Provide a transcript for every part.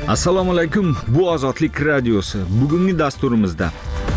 Assalomu alaykum. Bu Ozodlik radiosi. Bugungi dasturimizda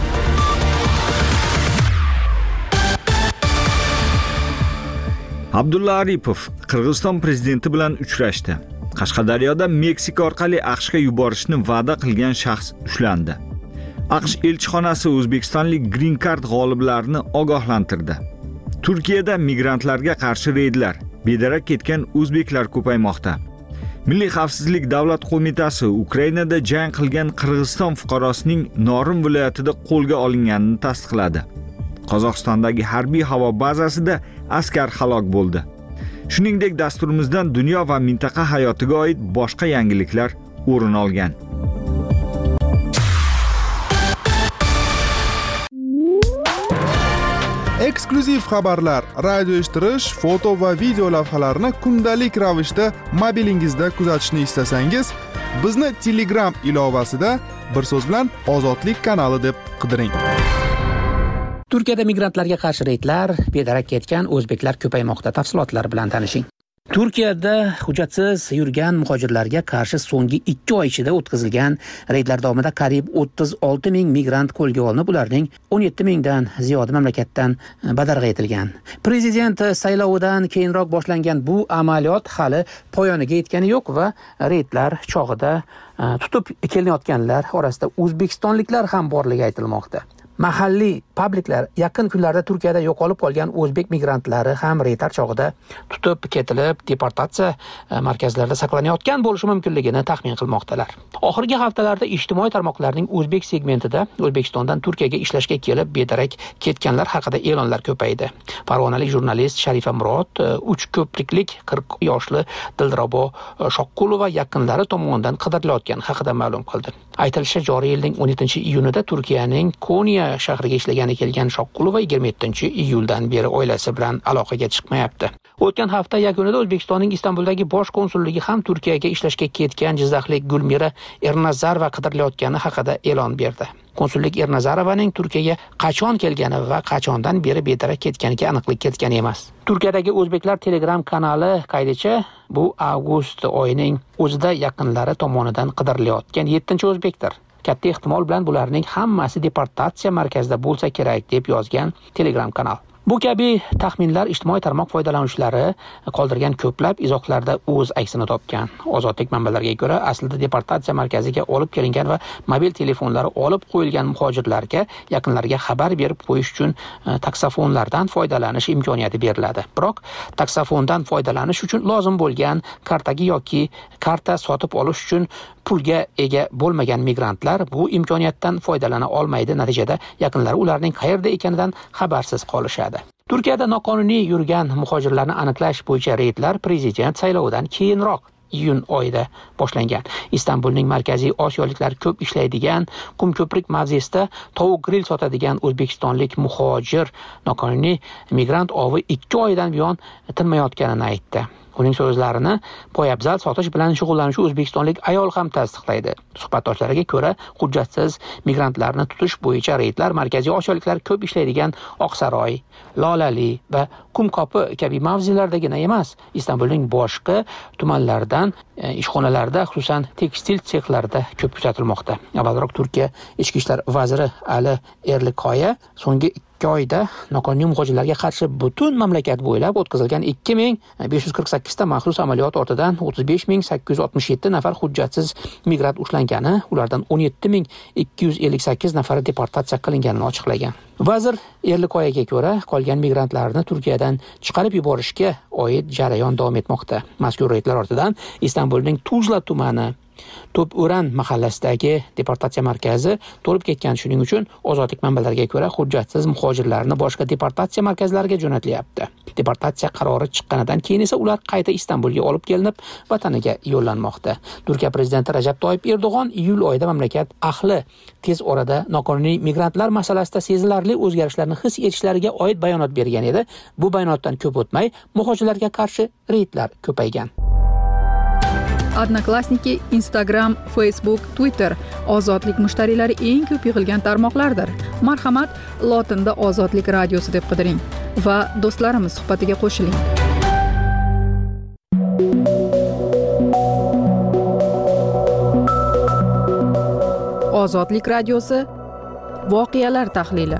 Abdulla Aripov Qirg'iziston prezidenti bilan uchrashdi. Qashqadaryoda Meksika orqali AQShga yuborishni va'da qilgan shaxs ushlandi. AQSh elchixonasi o'zbekistonlik Green Card g'oliblarini ogohlantirdi. Turkiyada migrantlarga qarshi reydlar, bedarak ketgan o'zbeklar ko'paymoqda. Milliy xavfsizlik davlat qo'mitasi Ukrainada jang qilgan Qirg'iziston fuqarosining Norin viloyatida qo'lga olinganini tasdiqladi. Qozog'istondagi harbiy havo bazasida askar halok bo'ldi. Shuningdek, dasturimizdan dunyo va mintaqa hayotiga oid boshqa yangiliklar o'rin olgan. Eksklyuziv xabarlar, radio eshittirish, foto va video lavhalarni kundalik ravishda mobilingizda kuzatishni istasangiz, bizni Telegram ilovasida bir so'z bilan Ozodlik kanali deb qidiring. Turkiyada migrantlarga qarshi reydlar, bedarak ketgan o'zbeklar ko'paymoqda. Tafsilotlar bilan tanishing. Turkiyada hujjatsiz yurgan muhojirlarga qarshi so'nggi 2 oy ichida o'tkazilgan reydlar davomida qariyb 36 ming migrant qo'lga olinib, ularning 17 mingdan ziyodi mamlakatdan badarg'a etilgan. Prezident saylovidan keyinroq boshlangan bu amaliyot hali poyoniga yetgani yo'q va reydlar chog'ida tutib kelinayotganlar orasida o'zbekistonliklar ham borligi aytilmoqda. Mahalliy publiklar yaqin kunlarda Turkiyada yo'qolib qolgan o'zbek migrantlari ham reydlar chog'ida tutib ketilib, deportatsiya markazlarida saqlanayotgan bo'lishi mumkinligini taxmin qilmoqdalar. Oxirgi haftalarda ijtimoiy tarmoqlarning o'zbek segmentida O'zbekistondan Turkiyaga ishlashga kelib bedarak ketganlar haqida e'lonlar ko'paydi. Farg'onalik jurnalist Sharifa Murod 3 ko'priklik 40 yoshli Dilrabo Shoqqulova yaqinlari tomonidan qidirilayotgani haqida ma'lum qildi. Aytilishicha, joriy yilning 17-iyunida Turkiyaning Konya shahriga ishlagani kelgan Shoqqulova 27-iyuldan beri oilasi bilan aloqaga chiqmayapti. O'tgan hafta yakunida O'zbekistonning Istanbuldagi bosh konsulligi ham Turkiyaga ishlashga ketgan jizzaxlik Gulmira Ernazarova qidirilayotgani haqida e'lon berdi. Konsullik Ernazarovaning Turkiyaga qachon kelgani va qachondan beri bedarak ketganiga aniqlik kiritgan emas. Turkiyadagi o'zbeklar Telegram kanali qaydicha, bu avgust oyining o'zida yaqinlari tomonidan qidirilayotgan 7-o'zbekdir. Katta ehtimol bilan bularning hammasi deportatsiya markazida bo'lsa kerak deb yozgan Telegram kanal. Bu kabi taxminlar ijtimoiy tarmoq foydalanuvchilari qoldirgan ko'plab izohlarda o'z aksini topgan. Ozodlik manbalariga ko'ra, aslida deportatsiya markaziga olib kelingan va mobil telefonlari olib qo'yilgan muhojirlarga yaqinlariga xabar berib qo'yish uchun taksofonlardan foydalanish imkoniyati beriladi. Biroq taksofondan foydalanish uchun lozim bo'lgan kartaga yoki karta sotib olish uchun pulga ega bo'lmagan migrantlar bu imkoniyatdan foydalana olmaydi. Natijada yaqinlari ularning qayerda ekanidan xabarsiz qolishadi. Turkiyada noqonuniy yurgan muhojirlarni aniqlash bo'yicha reydlar prezident saylovidan keyinroq iyun oyida boshlangan. Istanbulning markaziy osiyoliklar ko'p ishlaydigan Qumko'prik mavzesida tovuq grill sotadigan o'zbekistonlik muhojir noqonuniy migrant ovi 2 oydan buyon tinmayotganini aytdi. Uning so'zlarini poyabzal sotish bilan shug'ullanuvchi o'zbekistonlik ayol ham tasdiqlaydi. Suhbatdoshlariga ko'ra, hujjatsiz migrantlarni tutish bo'yicha reydlar markaziy osiyoliklar ko'p ishlaydigan Oqsaroy, Lolali va Qumko'pi kabi mavzelardagina emas, Istanbulning boshqa tumanlaridan ishxonalarda, xususan tekstil sexlarida ko'p kuzatilmoqda. Avvalroq Turkiya ichki ishlar vaziri Ali Erlikoya so'nggi 2 oyda noqonuniy muhojirlarga qarshi butun mamlakat bo'ylab o'tkazilgan 2548 ta maxsus amaliyot ortidan 35867 nafar hujjatsiz migrant ushlangani, ulardan 17258 nafari deportatsiya qilinganini ochiqlagan. Vazir Erlikoyaga ko'ra, qolgan migrantlarni Turkiyadan chiqarib yuborishga oid jarayon davom etmoqda. Mazkur reydlar ortidan Istanbulning Tuzla tumani To'p'o'ran mahallasidagi deportatsiya markazi to'lib ketgan. Shuning uchun ozodlik manbalariga ko'ra, hujjatsiz muhojirlarni boshqa deportatsiya markazlariga jo'natilyapti. Deportatsiya qarori chiqqanidan keyin esa ular qayta Istanbulga olib kelinib, vataniga yo'llanmoqda. Turkiya prezidenti Rajab Toyyib Erdo'g'on iyul oyida mamlakat ahli tez orada noqonuniy migrantlar masalasida sezilarli o'zgarishlarni his etishlariga oid bayonot bergan edi. Bu bayonotdan ko'p o'tmay muhojirlarga qarshi reydlar ko'paygan. Odnoklassniki, Instagram, Facebook, Twitter ozodlik mushtariylari eng ko'p yig'ilgan tarmoqlardir. Marhamat, lotinda Ozodlik radiosi deb qidiring va do'stlarimiz suhbatiga qo'shiling. Ozodlik radiosi voqealar tahlili.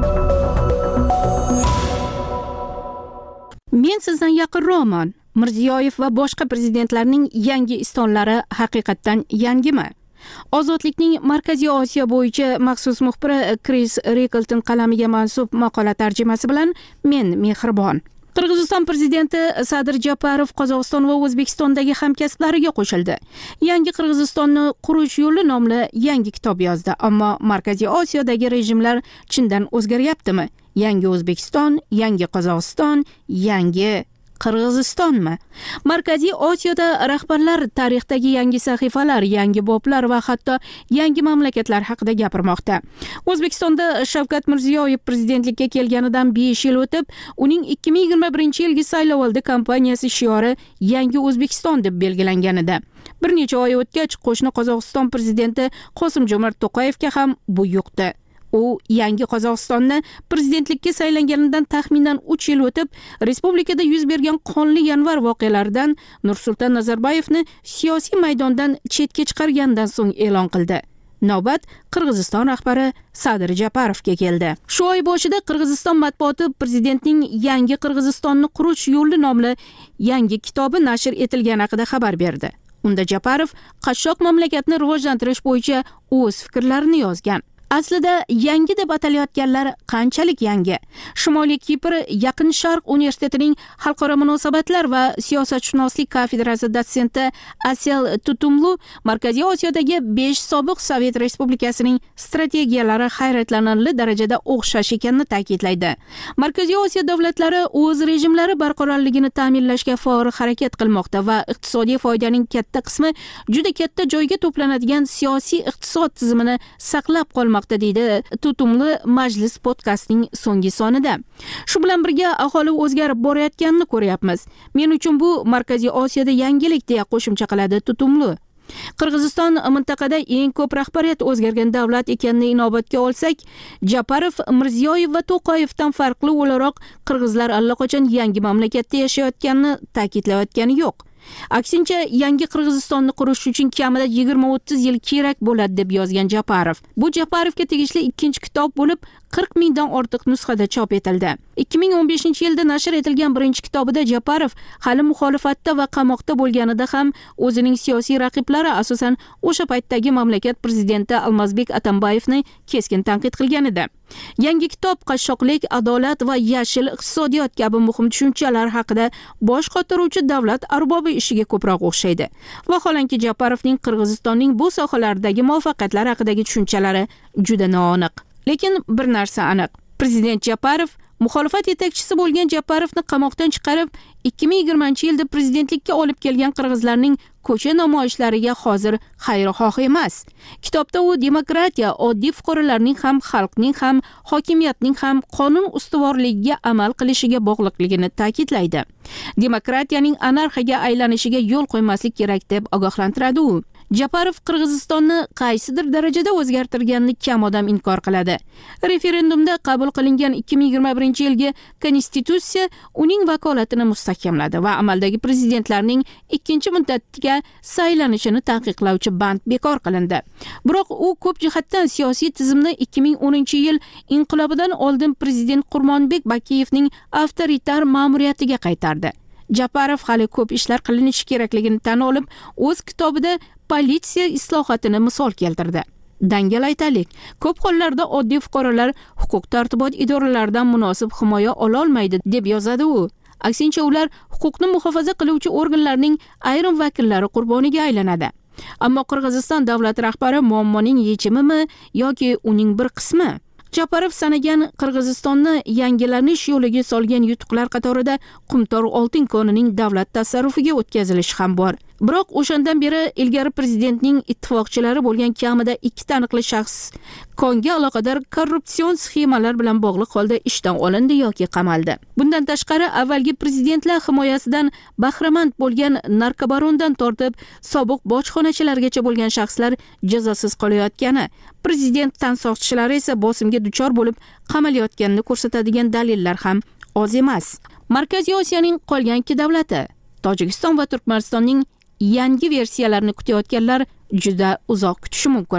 Men sizdan yaqinroqman. Mirziyoyev va boshqa prezidentlarning yangi istonlari haqiqatdan yangimi? Ozodlikning Markaziy Osiyo bo'yicha maxsus muxbiri Kris Rikelton qalamiga mansub maqola tarjimasi bilan men Mehribon. Qirg'iziston prezidenti Sadir Japarov Qozog'iston va O'zbekistondagi hamkasblariga qo'shildi. Yangi Qirg'izistonni qurish yo'li nomli yangi kitob yozdi. Ammo Markaziy Osiyodagi rejimlar chindan o'zgaryaptimi? Yangi O'zbekiston, yangi Qozog'iston, yangi Qirg'izistonmi? Markaziy Osiyoda rahbarlar tarixdagi yangi sahifalar, yangi boblar va hatto yangi mamlakatlar haqida gapirmoqda. O'zbekistonda Shavkat Mirziyoyev prezidentlikka kelganidan 5 yil o'tib, uning 2021-yilgi saylovoldi kampaniyasi shiori Yangi O'zbekiston deb belgilangan edi. Bir necha oy o'tgach, qo'shni Qozog'iston prezidenti Qosim-Jo'mart To'qayevga ham bu yo'qdi. U yangi Qozog'istonni prezidentlikka saylanganidan taxminan 3 yil o'tib, respublikada yuz bergan qonli yanvar voqealaridan Nursulton Nazarboyevni siyosiy maydondan chetga chiqargandan so'ng e'lon qildi. Navbat Qirg'iziston rahbari Sadir Japarovga keldi. Shu oy boshida Qirg'iziston matbuoti prezidentning Yangi Qirg'izistonni qurish yo'li nomli yangi kitobi nashr etilgani haqida xabar berdi. Unda Japarov qashshoq mamlakatni rivojlantirish bo'yicha o'z fikrlarini yozgan. Aslida yangi deb atalayotganlar qanchalik yangi? Shimoliy Kipr Yaqin Sharq universitetining xalqaro munosabatlar va siyosatshunoslik kafedrasi dotsenti Asel Tutumlu Markaziy Osiyodagi 5 sobiq Sovet respublikasining strategiyalari hayratlanarli darajada o'xshash ekanini ta'kidlaydi. Markaziy Osiyo davlatlari o'z rejimlari barqarorligini ta'minlashga faol harakat qilmoqda va iqtisodiy foydaning katta qismi juda katta joyga to'planadigan siyosiy iqtisod tizimini saqlab qolmoqda, deydi Tutumli Majlis podkastining so'nggi sonida. Shu bilan birga aholi o'zgarib borayotganini ko'ryapmiz. Men uchun bu Markaziy Osiyoda yangilik deya qo'shimcha qiladi Tutumli. Qirg'iziston mintaqada eng ko'p rahbariyat o'zgargan davlat ekanini inobatga olsak, Japarov, Mirziyoyev va To'qayevdan farqli o'laroq qirg'izlar allaqachon yangi mamlakatda yashayotganini ta'kidlayotgani yo'q. Aksincha, yangi Qirg'izistonni qurish uchun kamida 20-30 yil kerak bo'ladi deb yozgan Japarov. Bu Japarovga tegishli ikkinchi kitob bo'lib, 40 mingdan ortiq nusxada chop etildi. 2015-yilda nashr etilgan birinchi kitobida Japarov hali muxolifatda va qamoqda bo'lganida ham o'zining siyosiy raqiblari, asosan o'sha paytdagi mamlakat prezidenti Almazbek Atambayevni keskin tanqid qilgan edi. Yangi kitob qashshoqlik, adolat va yashil iqtisodiyot kabi muhim tushunchalar haqida bosh qotiruvchi davlat arbobi ishiga ko'proq o'xshaydi. Vaholanki Japarovning Qirg'izistonning bu sohalardagi muvaffaqiyatlari haqidagi tushunchalari juda noaniq. Lekin bir narsa aniq. Prezident Japarov muxolifat yetakchisi bo'lgan Japarovni qamoqdan chiqarib, 2020-yilda prezidentlikka olib kelgan qirg'izlarning ko'cha namoyishlariga hozir xayrixoh emas. Kitobda u demokratiya, oddiy fuqarolarning ham, xalqning ham, hokimiyatning ham qonun ustuvorligiga amal qilishiga bog'liqligini ta'kidlaydi. Demokratiyaning anarxiyaga aylanishiga yo'l qo'ymaslik kerak deb ogohlantiradi u. Japarov Qirg'izistonni qaysidir darajada o'zgartirganini kam odam inkor qiladi. Referendumda qabul qilingan 2021-yilgi konstitutsiya uning vakolatini mustahkamladi va amaldagi prezidentlarning ikkinchi muddatga saylanishini taqiqlovchi band bekor qilindi. Biroq u ko'p jihatdan siyosiy tizimni 2010-yil inqilobidan oldin prezident Qurmonbek Bakiyevning avtoritar ma'muriyatiga qaytardi. Japarov hali ko'p ishlar qilinishi kerakligini tan olib, o'z kitobida politsiya islohotini misol keltirdi. Dangal aytaylik, ko'p hollarda oddiy fuqarolar huquq-tartibot idoralaridan munosib himoya ola olmaydi deb yozadi u. Aksincha, ular huquqni muhofaza qiluvchi organlarning ayrim vakillari qurboniga aylanadi. Ammo Qirg'iziston davlat rahbari muammoning yechimimi yoki uning bir qismi? Japarov sanagan Qirg'izistonni yangilanish yo'liga solgan yutuqlar qatorida Qumtor oltin konining davlat tasarrufiga o'tkazilishi ham bor. Biroq o'shandan beri ilgari prezidentning ittifoqchilari bo'lgan kamida 2 taniqli shaxs konga aloqador korrupsion sxemalar bilan bog'liq holda ishdan olindi yoki qamaldi. Bundan tashqari, avvalgi prezidentlar himoyasidan bahramand bo'lgan narkobarondan tortib sobiq bojxonachilargacha bo'lgan shaxslar jazosiz qolayotgani, prezident tansoqchilari esa bosimga duchor bo'lib qamalayotganini ko'rsatadigan dalillar ham oz emas. Markaziy Osiyoning qolgan 2 davlati, Tojikiston va Turkmanistonning yangi versiyalarini kutayotganlar juda uzoq kutishi mumkin.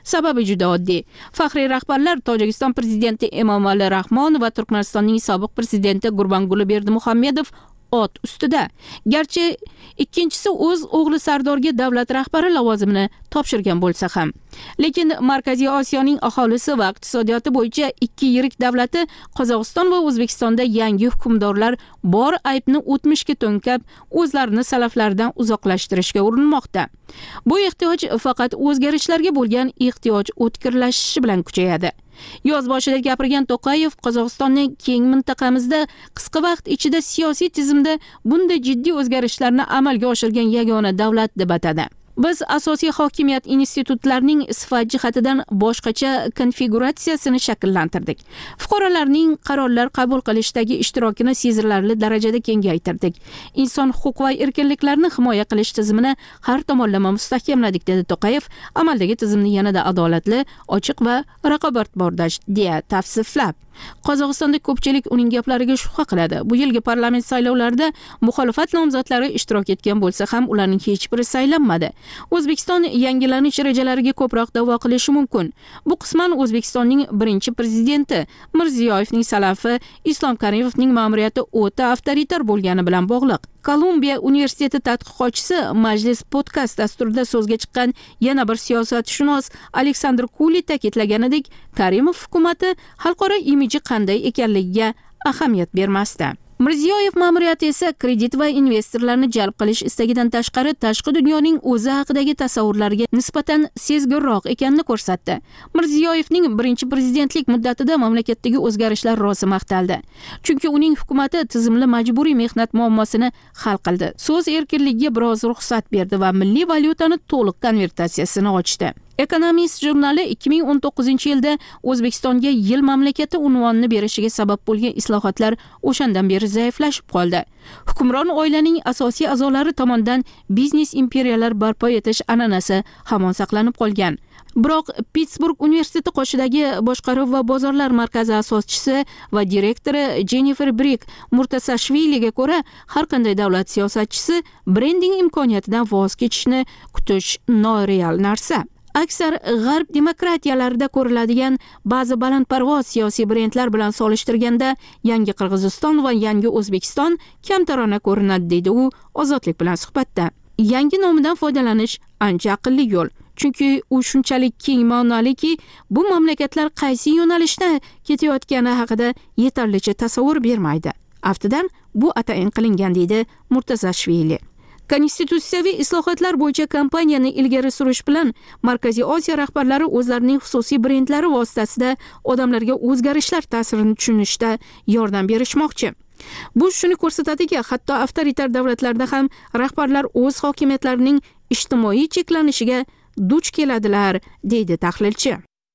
Sababi juda oddiy. Faxriy rahbarlar Tojikiston prezidenti Emomali Rahmon va Turkmanistonning sobiq prezidenti Gurbanguli Berdimuhamedov ot ustida. Garchi ikkinchisi o'z o'g'li Sardorga davlat rahbari lavozimini topshirgan bo'lsa ham, lekin Markaziy Osiyoning aholisi va iqtisodiyoti bo'yicha ikki yirik davlati Qozog'iston va O'zbekistonda yangi hukmdorlar bor aybni o'tmishga to'nkab, o'zlarini salaflardan uzoqlashtirishga urinmoqda. Bu ehtiyoj faqat o'zgarishlarga bo'lgan ehtiyoj o'tkirlashishi bilan kuchayadi. Yoz boshida gapirgan To'qayev Qozog'istonning keng mintaqamizda qisqa vaqt ichida siyosiy tizimda bunday jiddiy o'zgarishlarni amalga oshirgan yagona davlat deb atadi. Biz asosiy hokimiyat institutlarining sifat jihatidan boshqacha konfiguratsiyasini shakllantirdik. Fuqarolarning qarorlar qabul qilishdagi ishtirokini sezilarli darajada kengaytirdik. Inson huquq va erkinliklarini himoya qilish tizimini har tomonlama mustahkamladik, dedi To'qayev, amaldagi tizimni yanada adolatli, ochiq va raqobatbardosh deya tavsiflab. Qozog'istonda ko'pchilik uning gaplariga shubha qiladi. Bu yilgi parlament saylovlarida muxolifat nomzodlari ishtirok etgan bo'lsa ham, ularning hech biri saylanmadi. O'zbekiston yangilanish rejalariga ko'proq da'vo qilishi mumkin. Bu qisman O'zbekistonning birinchi prezidenti Mirziyoyevning salafi Islom Karimovning ma'muriyati o'ta avtoritar bo'lgani bilan bog'liq. Kolumbiya universiteti tadqiqotchisi Majlis podkast dasturida so'zga chiqqan yana bir siyosatshunos Aleksandr Kuli ta'kidlaganidek, Karimov hukumatı xalqaro imiji qanday ekanligiga ahamiyat bermasdi. Mirziyoyev ma'muriyati esa kredit va investorlarni jalb qilish istagidan tashqari tashqi dunyoning o'zi haqidagi tasavvurlarga nisbatan sezgirroq ekanini ko'rsatdi. Mirziyoyevning birinchi prezidentlik muddatida mamlakatdagi o'zgarishlar rosa maqtaldi. Chunki uning hukumati tizimli majburiy mehnat muammosini hal qildi. So'z erkinligiga biroz ruxsat berdi va milliy valyutani to'liq konvertatsiyasini ochdi. Economist jurnali 2019-yilda O'zbekistonga yil mamlakati unvonini berishiga sabab bo'lgan islohotlar o'shandan beri zaiflashib qoldi. Hukmron oilaning asosiy a'zolari tomonidan biznes imperiyalar barpo etish an'anasi hamon saqlanib qolgan. Biroq Pittsburg universiteti qoshidagi boshqaruv va bozorlar markazi asoschisi va direktori Jennifer Brick Murtasashviliga ko'ra, har qanday davlat siyosatchisi brending imkoniyatidan voz kechishni kutish noreal narsa. Aksar g'arb demokratiyalarida ko'riladigan ba'zi balandparvoz siyosiy brendlar bilan solishtirganda yangi Qirg'iziston va yangi O'zbekiston kamtarona ko'rinadi, deydi u Ozodlik bilan suhbatda. Yangi nomidan foydalanish ancha aqlli yo'l. Chunki u shunchalik keng ma'noliki, bu mamlakatlar qaysi yo'nalishda ketayotgani haqida yetarlicha tasavvur bermaydi. Aftidan bu atayin qilingan, deydi Murtasashvili. Konstitutsiyaviy islohotlar bo'yicha kampaniyani ilgari surish bilan Markaziy Osiyo rahbarlari o'zlarining xususiy brendlari vositasida odamlarga o'zgarishlar ta'sirini tushunishda yordam berishmoqchi. Bu shuni ko'rsatadiki, hatto avtoritar davlatlarda ham rahbarlar o'z hokimiyatlarining ijtimoiy cheklanishiga duch keladilar, deydi tahlilchi.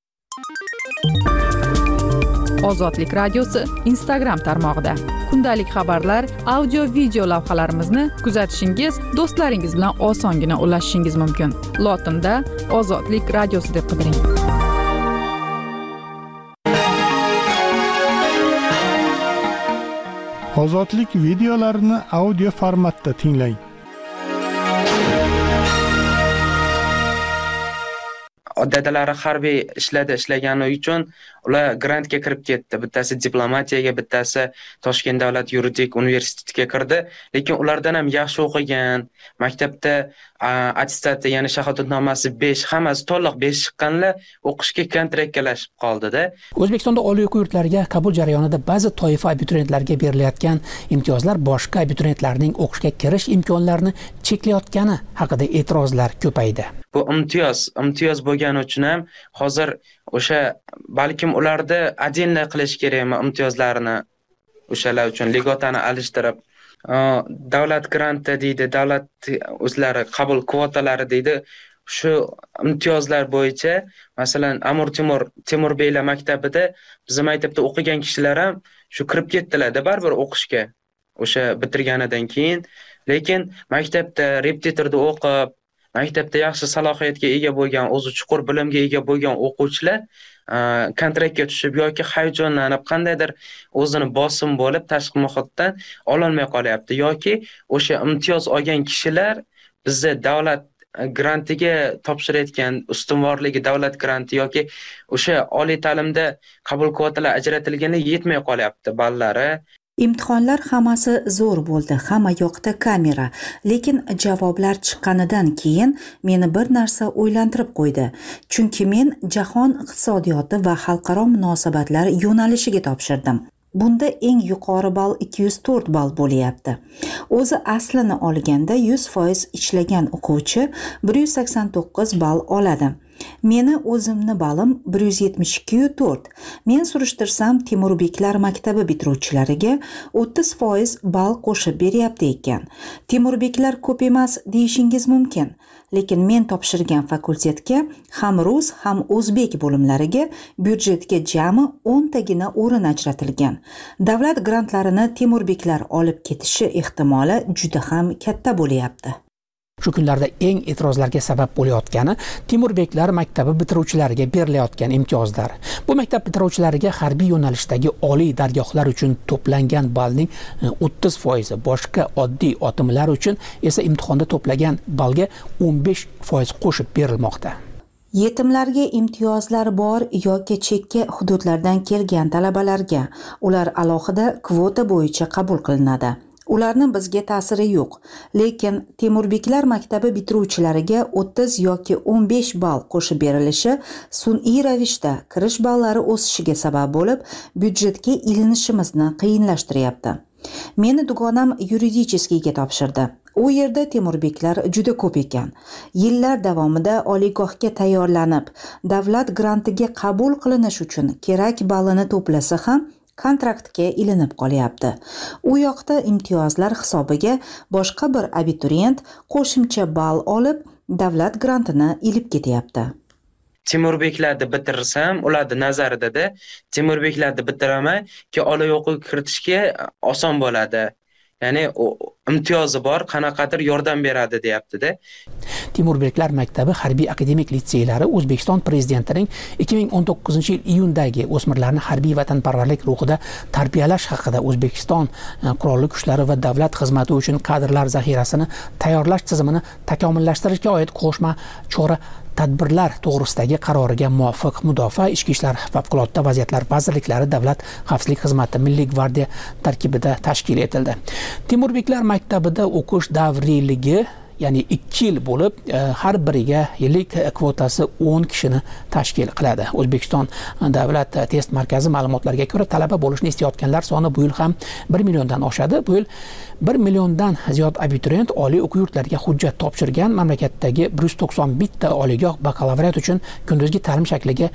Ozodlik radiosi Instagram tarmog'ida kundalik xabarlar, audio video lavhalarimizni kuzatishingiz, do'stlaringiz bilan osongina ulashishingiz mumkin. Lotinda Ozodlik radiosi deb qidiring. Ozodlik videolarini audio formatda tinglang. Dadalari harbiy ishlagani uchun ular grantga kirib ketdi. Bittasi diplomatiyaga, bittasi Toshkent davlat yuridik universitetiga kirdi. Lekin ulardan ham yaxshi o'qigan, maktabda attestati, ya'ni shahodatnomasi 5, hammasi to'liq 5 chiqqanlar o'qishga kontraktlashib qoldi-da. O'zbekistonda oliy o'quv yurtlariga qabul jarayonida ba'zi toifa abituriyentlarga berilayotgan imtiyozlar boshqa abituriyentlarning o'qishga kirish imkonlarini cheklayotgani haqida e'tirozlar ko'paydi. Bu imtiyoz bo'lgani uchun ham hozir o'sha balkim ularda отдельно qilish kerakmi imtiyozlarini, o'shalar uchun ligotani alishtirib, davlat granti deydi, davlat o'zlari qabul kvotalari deydi. Shu imtiyozlar bo'yicha, masalan, Amir Temurbeylar maktabida bizim maktabda o'qigan kishilar ham shu kirib ketdilar-da baribir o'qishga o'sha bitirganidan keyin. Lekin maktabda repetitorda o'qib, maktabda yaxshi salohiyatga ega bo'lgan, o'zi chuqur bilimga ega bo'lgan o'quvchilar kontraktga tushib yoki hayajonlanib qandaydir o'zini bosim bo'lib tashqi muhitdan ololmay qolyapti yoki o'sha imtiyoz olgan kishilar bizda davlat grantiga topshirayotgan ustunvorligi davlat granti yoki o'sha oliy ta'limda qabul kvotalar ajratilganda yetmay qolyapti ballari. Imtihonlar hammasi zo'r bo'ldi, hamma yoqda kamera, lekin javoblar chiqqanidan keyin meni bir narsa o'ylantirib qo'ydi. Chunki men jahon iqtisodiyoti va xalqaro munosabatlar yo'nalishiga topshirdim. Bunda eng yuqori ball 204 ball bo'lyapti. O'zi aslini olganda 100% ishlagan o'quvchi 189 ball oladi. Meni o'zimni ballim 172.4. Men surishtirsam Temurbeklar maktabi bitiruvchilariga 30% ball qo'shib beryapti ekan. Temurbeklar ko'p emas deyishingiz mumkin, lekin men topshirgan fakultetga ham rus, ham o'zbek bo'limlariga byudjetga jami 10 tagina o'rin ajratilgan. Davlat grantlarini Temurbeklar olib ketishi ehtimoli juda ham katta bo'lyapti. Shu kunlarda eng e'tirozlarga sabab bo'layotgani Temurbeklar maktabi bitiruvchilariga berilayotgan imtiyozlar. Bu maktab bitiruvchilariga harbiy yo'nalishdagi oliy dargohlar uchun to'plangan ballning 30%, boshqa oddiy otimlar uchun esa imtihonda to'plagan ballga 15% qo'shib berilmoqda. Yetimlarga imtiyozlar bor yoki chekka hududlardan kelgan talabalarga ular alohida kvota bo'yicha qabul qilinadi. Ularning bizga ta'siri yo'q, lekin Temurbeklar maktabi bitiruvchilariga 30 yoki 15 ball qo'shib berilishi sun'iy ravishda kirish ballari o'sishiga sabab bo'lib, byudjetga ilinishimizni qiyinlashtiryapti. Meni dugonam yuridicheskiyga topshirdi. U yerda Temurbeklar juda ko'p ekan. Yillar davomida oliygohga tayyorlanib, davlat grantiga qabul qilinish uchun kerak ballini to'plasa ham kontraktga ilinib qolyapti. U yoqda imtiyozlar hisobiga boshqa bir abituriyent qo'shimcha ball olib, davlat grantini ilib ketyapti. Temurbeklarni bitirsam, ularning nazarida Temurbeklarni bitiraman, ki oliy o'quv kiritishga oson bo'ladi. Ya'ni imtiyozi bor, qanaqadir yordam beradi deyapti-da. Temurbeklar maktabi harbiy akademik litseylari O'zbekiston prezidentining 2019-yil iyundagi o'smirlarni harbiy vatanparvarlik ruhida tarbiyalash haqida O'zbekiston qurolli kuchlari va davlat xizmati uchun kadrlar zaxirasini tayyorlash tizimini takomillashtirishga oid qo'shma chora tadbirlar to'g'risidagi qaroriga muvofiq Mudofaa, Ichki ishlar, favqulodda vaziyatlar vazirliklari, Davlat xavfsizlik xizmati, Milliy gvardiya tarkibida tashkil etildi. Temurbeklar maktabida o'qish davriyligi ya'ni 2 yil bo'lib, har biriga yillik kvotasi 10 kishini tashkil qiladi. O'zbekiston Davlat test markazi ma'lumotlariga ko'ra, talaba bo'lishni istayotganlar soni bu yil ham 1 milliondan oshadi. Bu yil 1 milliondan ziyod abituriyent oliy o'quv yurtlariga hujjat topshirgan. Mamlakatdagi 191 ta oliygoh bakalavriat uchun kunduzgi ta'lim shakliga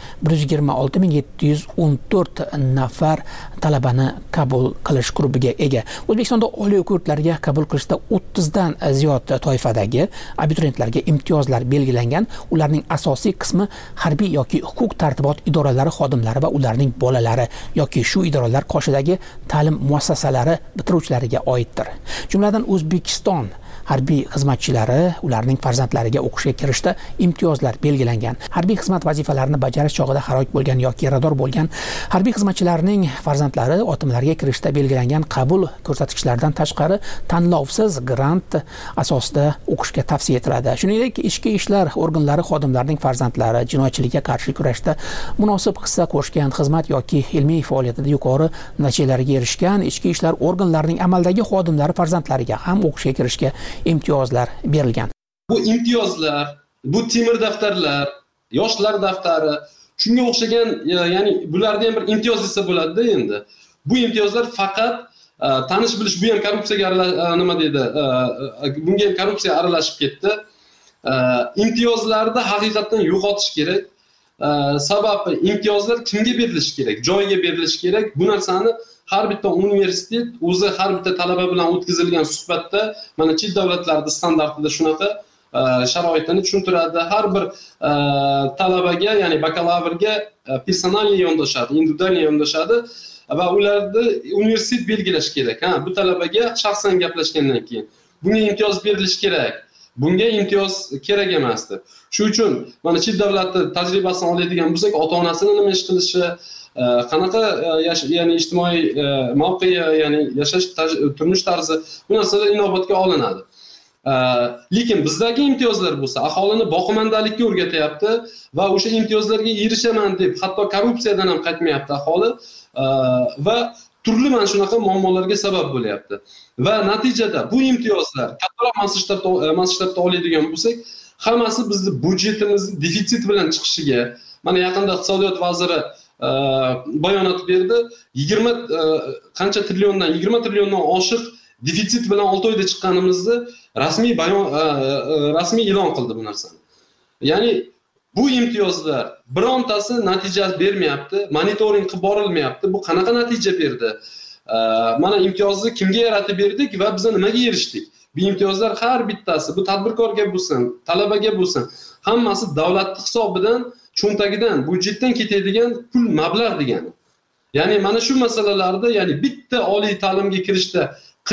126.714 nafar talabani qabul qilish grupiga ega. O'zbekistonda oliy o'quv yurtlariga qabul qilishda 30 dan ziyod toifadagi abituriyentlarga imtiyozlar belgilangan. Ularning asosiy qismi harbiy yoki huquq tartibot idoralari xodimlari va ularning bolalari yoki shu idoralar qoshidagi ta'lim muassasalari bitiruvchilariga oiddir. Jumladan O'zbekiston harbiy xizmatchilari ularning farzandlariga o'qishga kirishda imtiyozlar belgilangan. Harbiy xizmat vazifalarini bajarish chog'ida halok bo'lgan yoki yarador bo'lgan harbiy xizmatchilarning farzandlari otimlarga kirishda belgilangan qabul ko'rsatkichlaridan tashqari tanlovsiz grant asosida o'qishga tavsiya etiladi. Shuningdek, ichki ishlar organlari xodimlarining farzandlari jinoyatchilikka qarshi kurashda munosib hissa qo'shgan xizmat yoki ilmiy faoliyatida yuqori natijalarga erishgan ichki ishlar organlarining amaldagi xodimlari farzandlariga ham o'qishga kirishga imtiyozlar berilgan. Bu imtiyozlar, bu temir daftarlar, yoshlar daftari, shunga o'xshagan, ya'ni bularda ham bir imtiyoz desa bo'ladi-da endi. Bu imtiyozlar faqat tanish bilish, bu ham korrupsiyaga nima deydi, bunga ham korrupsiya aralashib ketdi. Imtiyozlarni haqiqatan yo'qotish kerak. Sababi imtiyozlar kimga berilishi kerak? Joyiga berilishi kerak. Bu narsani har bitta universitet o'zi har bitta talaba bilan o'tkazilgan suhbatda mana chet davlatlarda standartida shunaqa sharoitini tushuntiradi. Har bir talabaga, ya'ni bakalavrga personalniy yondashadi, individualniy yondashadi va ularni universitet belgilash kerak. Bu talabaga shaxsan gaplashgandan keyin bunga imtiyoz berilishi kerak. Bunga imtiyoz kerak emasdi. Shu uchun mana chet davlatda tajribasini oladigan bo'lsak, ota-onasini nima ish qilishi, qanaqa ya'ni ijtimoiy mavqei, ya'ni yashash turmush tarzi, bu narsalar inobatga olinadi. Lekin bizdagi imtiyozlar bo'lsa aholini boqimandalikka o'rgatyapti va o'sha imtiyozlarga erishaman deb hatto korrupsiyadan ham qaytmayapti aholi va turli mana shunaqa muammolarga sabab bo'lyapti. Va natijada bu imtiyozlar kattaroq massivda oladigan bo'lsak, hammasi bizni budjetimizni defitsit bilan chiqishiga, mana yaqinda iqtisodiyot vaziri bayonot berdi, 20 trilliondan oshiq defitsit bilan 6 oyda chiqqanimizni rasmiy e'lon qildi bu narsani. Ya'ni bu imtiyozlar birontasi natija bermayapti, monitoring qilib borilmayapti. Bu qanaqa natija berdi? Mana imtiyozni kimga yaratib berdik va biz nimaga erishdik? Bu imtiyozlar har bittasi, bu tadbirkorga bo'lsin, talabaga bo'lsin, hammasi davlat hisobidan, cho'ntagidan, budjetdan ketadigan pul mablag' degani. Ya'ni mana shu masalalarda, ya'ni bitta oliy ta'limga kirishda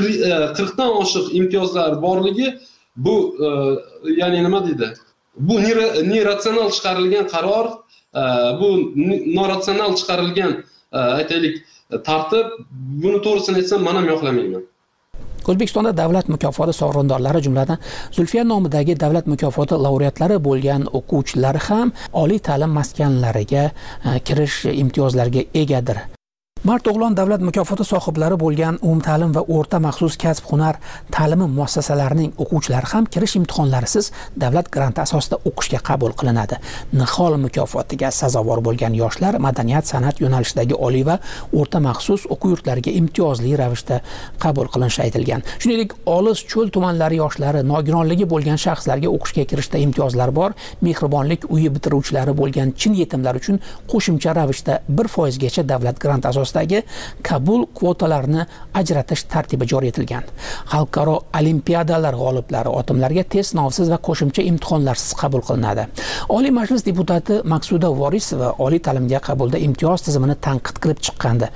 40 dan oshiq imtiyozlar borligi bu ya'ni nima deydi? Bu neratsional chiqarilgan qaror, bu noratsional chiqarilgan aytaylik tartib, buni to'g'risini aytsam men ham yoqlamayman. O'zbekistonda davlat mukofoti sovrindorlari jumladan Zulfiya nomidagi davlat mukofoti laureatlari bo'lgan o'quvchilar ham oliy ta'lim maskanlariga kirish imtiyozlariga egadir. Mart o'g'lon davlat mukofoti sohiblari bo'lgan umumta'lim va o'rta maxsus kasb-hunar ta'limi muassasalarining o'quvchilari ham kirish imtihonlarisiz davlat granti asosida o'qishga qabul qilinadi. Nihol mukofotiga sazovor bo'lgan yoshlar madaniyat, san'at yo'nalishidagi oliy va o'rta maxsus o'quv yurtlariga imtiyozli ravishda qabul qilinishi aytilgan. Shuningdek, olis cho'l tumanlari yoshlari, nogironligi bo'lgan shaxslarga o'qishga kirishda imtiyozlar bor. Mehribonlik uyi bitiruvchilari bo'lgan chin yetimlar uchun qo'shimcha ravishda 1% gacha davlat grant asosida qabul kvotalarini ajratish tartibi joriy etilgan. Xalqaro olimpiadalar g'oliblari otimlarga test sinovsiz va qo'shimcha imtihonlarsiz qabul qilinadi. Oliy Majlis deputati Maqsuda Vorisova oliy ta'limga qabulda imtiyoz tizimini tanqid qilib chiqqandi.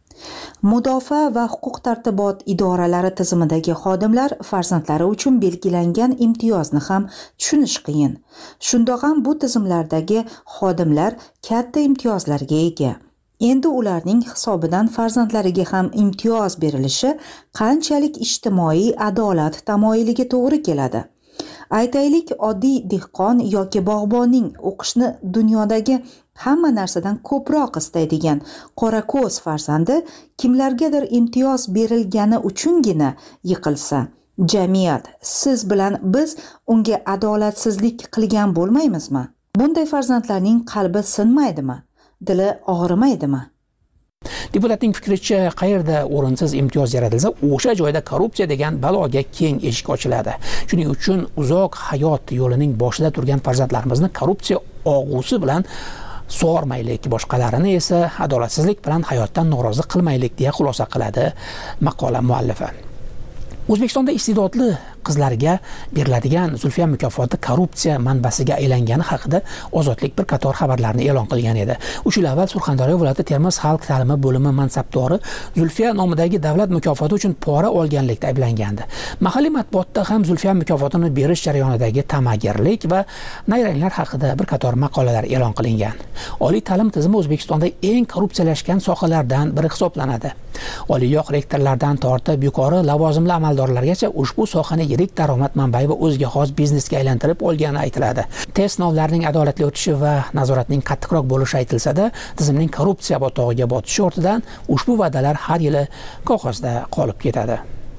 Mudofaa va huquq-tartibot idoralari tizimidagi xodimlar farzandlari uchun belgilangan imtiyozni ham tushunish qiyin. Shundoq ham bu tizimlardagi xodimlar katta imtiyozlarga ega. Endi ularning hisobidan farzandlariga ham imtiyoz berilishi qanchalik ijtimoiy adolat tamoyiliga to'g'ri keladi. Aytaylik, oddiy dehqon yoki bog'bonning o'qishni dunyodagi hamma narsadan ko'proq istaydigan qorako'z farzandi kimlargadir imtiyoz berilgani uchungina yiqilsa, jamiyat, siz bilan biz unga adolatsizlik qilgan bo'lmaymizmi? Bunday farzandlarning qalbi sinmaydimi? Dili og'rimaydimi? Deputatning fikricha, qayerda o'rinsiz imtiyoz yaratilsa, o'sha joyda korrupsiya degan baloga keng eshik ochiladi. Shuning uchun uzoq hayot yo'lining boshida turgan farzandlarimizni korrupsiya og'usi bilan sug'ormaylik, boshqalarini esa adolatsizlik bilan hayotdan norozi qilmaylik deya xulosa qiladi maqola muallifi. O'zbekistonda iste'dodli qizlarga beriladigan Zulfiya mukofoti korrupsiya manbasiga aylangani haqida Ozodlik bir qator xabarlarni e'lon qilgan edi. 3 yil avval Surxondaryo viloyati Termiz xalq ta'limi bo'limi mansabdori Zulfiya nomidagi davlat mukofoti uchun pora olganlikda ayblangandi. Mahalliy matbuotda ham Zulfiya mukofotini berish jarayonidagi tamagirlik va nayranglar haqida bir qator maqolalar e'lon qilingan. Oliy ta'lim tizimi O'zbekistonda eng korrupsiyalashgan sohalardan biri hisoblanadi. Oliyoq rektorlardan tortib yuqori lavozimli amaldorlargacha ushbu sohani yirik daromad manbai va o'ziga xos biznesga aylantirib olgani aytiladi. Test sinovlarining adolatli o'tishi va nazoratning qattiqroq bo'lishi aytilsa-da, tizimning korrupsiya botog'iga botishi ortidan ushbu va'dalar har yili qog'ozda qolib ketadi.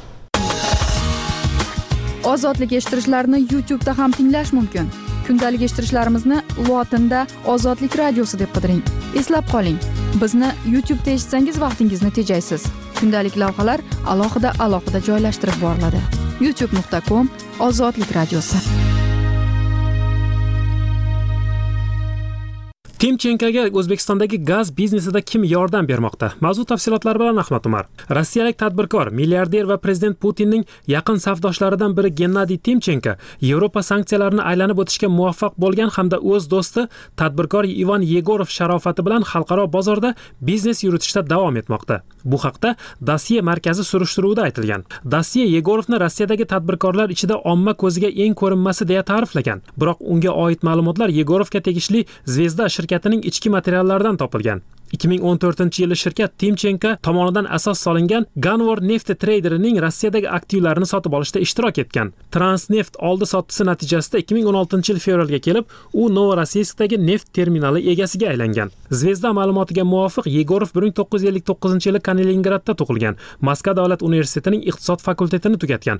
Ozodlik eshittirishlarni YouTube da ham tinglash mumkin. Kundalik eshittirishlarimizni lotinda Ozodlik radiosi deb qidiring. Eslab qoling, bizni YouTube da eshitsangiz vaqtingizni tejaysiz. Kundalik lavhalar alohida joylashtirib boriladi. youtube.com/Ozodlik radiosi. Timchenkoga O'zbekistondagi gaz biznesida kim yordam bermoqda? Mavzu tafsilotlari bilan Ahmad Umar. Rossiyalik tadbirkor, milliarder va prezident Putinning yaqin safdoshlaridan biri Gennadiy Timchenko Yevropa sanksiyalarini aylanib o'tishga muvaffaq bo'lgan hamda o'z do'sti tadbirkor Ivan Yegorov sharofati bilan xalqaro bozorda biznes yuritishda davom etmoqda. Bu haqda Dossier markazi surishtiruvida aytilgan. Dossier Yegorovni Rossiyadagi tadbirkorlar ichida omma ko'ziga eng ko'rinmasi deya ta'riflagan. Biroq unga oid ma'lumotlar Yegorovga tegishli Zvezda shirkatining ichki materiallaridan topilgan. 2014-yili shirkat Timchenko tomonidan asos solingan Ganvar neft treyderining Rossiyadagi aktivlarini sotib olishda ishtirok etgan. Transneft oldi-sottisi natijasida 2016-yil fevralga kelib, u Novorossiyskdagi neft terminali egasiga aylangan. Zvezda ma'lumotiga muvofiq, Yegorov 1959-yili Kaliningradda tug'ilgan. Moskva davlat universitetining iqtisod fakultetini tugatgan.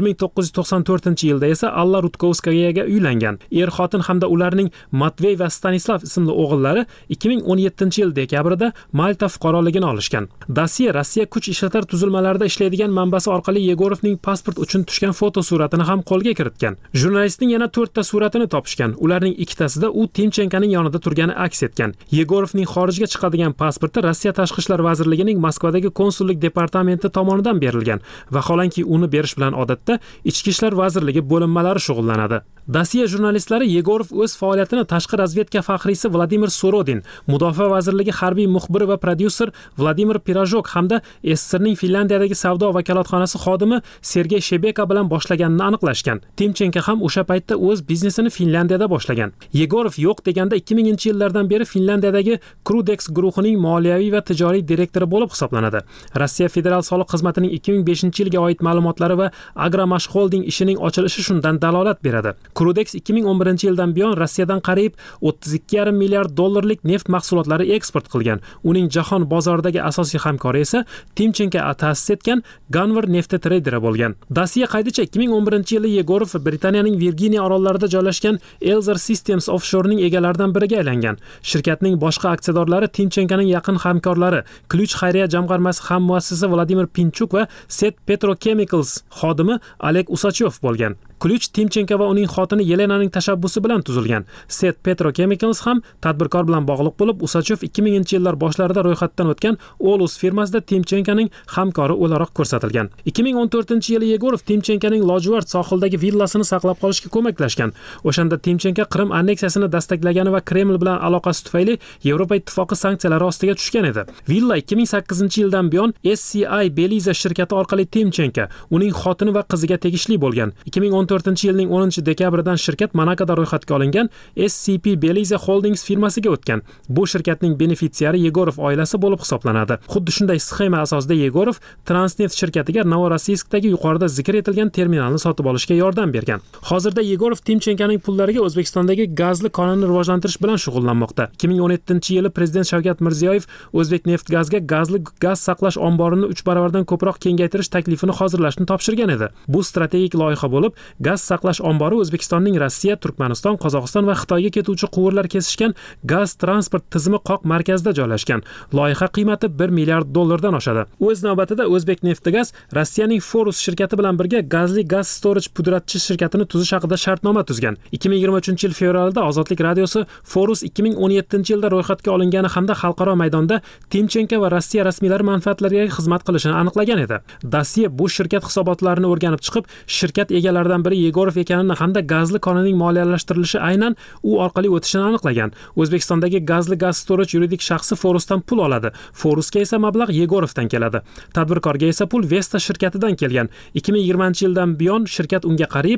1994-yilda esa Alla Rudkovskayaga uylangan. Er-xotin hamda ularning Matvey va Stanislav ismli o'g'illari 2017-yil dekabrida Malta fuqaroligini olishgan. Dacia Rossiya kuch ishlatar tuzilmalarida ishlaydigan manbasi orqali Yegorovning pasport uchun tushgan foto suratini ham qo'lga kiritgan. Jurnalistning yana 4 ta suratini topishgan. Ularning ikkitasida u Timchenkoning yonida turgani aks etgan. Yegorovning xorijga chiqadigan pasporti Rossiya Tashqi ishlar vazirligining Moskvadagi konsullik departamenti tomonidan berilgan. Vaholanki uni berish bilan odatda Ichki ishlar vazirligi bo'linmalari shug'ullanadi. Dacia jurnalistlari Yegorov o'z faoliyatini tashqi razvedka faxriysi Vladimir Sorodin, Mudofaa vazirligi harbiy muxbiri va prodyuser Vladimir Pirojok hamda SSRning Finlandiyadagi savdo vakolatxonasi xodimi Sergey Shebeka bilan boshlaganini aniqlashgan. Timchenko ham o'sha paytda o'z biznesini Finlandiyada boshlagan. Yegorov yo'q deganda 2000-yillardan beri Finlandiyadagi Krudex guruhining moliyaviy va tijoriy direktori bo'lib hisoblanadi. Rossiya federal soliq xizmatining 2005-yilga oid ma'lumotlari va Agromash Holding ishining ochilishi shundan dalolat beradi. Krudex 2011-yildan buyon Rossiyadan qariyb 32,5 milliard dollarlik neft mahsulotlari eksport qilgan. Uning jahon bozoridagi asosiy hamkori esa Timchenko ta'sis etgan Ganvar neft treyderi bo'lgan. Dacia qaydicha 2011-yili Yegorov Britaniyaning Virginiya orollarida joylashgan Elzer Systems Offshore'ning egalaridan biriga aylangan. Shirkatning boshqa aksiyadorlari Timchenkoning yaqin hamkorlari, Ключ xayriya jamg'armasi hammuassisi Vladimir Pinchuk va Set Petrochemicals xodimi Oleg Usachov bo'lgan. Ключ Timchenko va uning xotini Yelenaning tashabbusi bilan tuzilgan. Set Petrochemicals ham tadbirkor bilan bog'liq bo'lib, Usachov 2000-yillar boshlarida ro'yxatdan o'tgan Olus firmasida Timchenkoning hamkori o'laroq ko'rsatilgan. 2014-yili Yegorov Timchenkoning Lojvard sohildagi villasini saqlab qolishga ko'maklashgan. O'shanda Timchenko Qrim anneksiyasini dastaklagani va Kreml bilan aloqasi tufayli Yevropa ittifoqi sanksiyalari ostiga tushgan edi. Villa 2008-yildan buyon SCI Belize shirkati orqali Timchenko, uning xotini va qiziga tegishli bo'lgan. 2014-yilning 10-dekabridan shirkat Monakoda ro'yxatga olingan SCP Belize Holdings firmasiga o'tgan. Bu shirkatning benefitsiari Yegorov oilasi bo'lib hisoblanadi. Xuddi shunday sxema asosida Yegorov Transneft shirkatiga Novorossiyskdagi yuqorida zikr etilgan terminalni sotib olishga yordam bergan. Hozirda Yegorov Timchenkoning pullariga O'zbekistondagi gazli konini rivojlantirish bilan shug'ullanmoqda. 2017-yili prezident Shavkat Mirziyoyev O'zbekneftgazga gazli gaz saqlash omborini 3 baravardan ko'proq kengaytirish taklifini hozirlashni topshirgan edi. Bu strategik loyiha bo'lib, gaz saqlash ombori O'zbekistonning Rossiya, Turkmaniston, Qozog'iston va Xitoyga ketuvchi quvurlar kesishgan gaz transport tizimi qoq markazida joylashgan. Loyiha qiymati 1 milliard dollardan oshadi. O'z navbatida O'zbekneftgaz Rossiyaning Forus shirkati bilan birga gazli gaz storage pudratchi shirkatini tuzish haqida shartnoma tuzgan. 2023-yil fevralda Ozodlik radiosi Forus 2017-yilda ro'yxatga olingani hamda xalqaro maydonda Timchenko va Rossiya rasmiylari manfaatlariga xizmat qilishini aniqlagan edi. Dacia bu shirkat hisobotlarini o'rganib chiqib, shirkat egalaridan biri Yegorov ekanini hamda gazli konining moliyalashtirilishi aynan u orqali o'tishini aniqlagan. O'zbekistondagi gazli gaz storage yuridik shaxsi Forusdan pul oladi. Forusga esa mablag' Yegorovdan keladi. Tadbirkorga esa pul Vesta shirkatidan kelgan. 2020-yildan buyon shirkat unga qariyb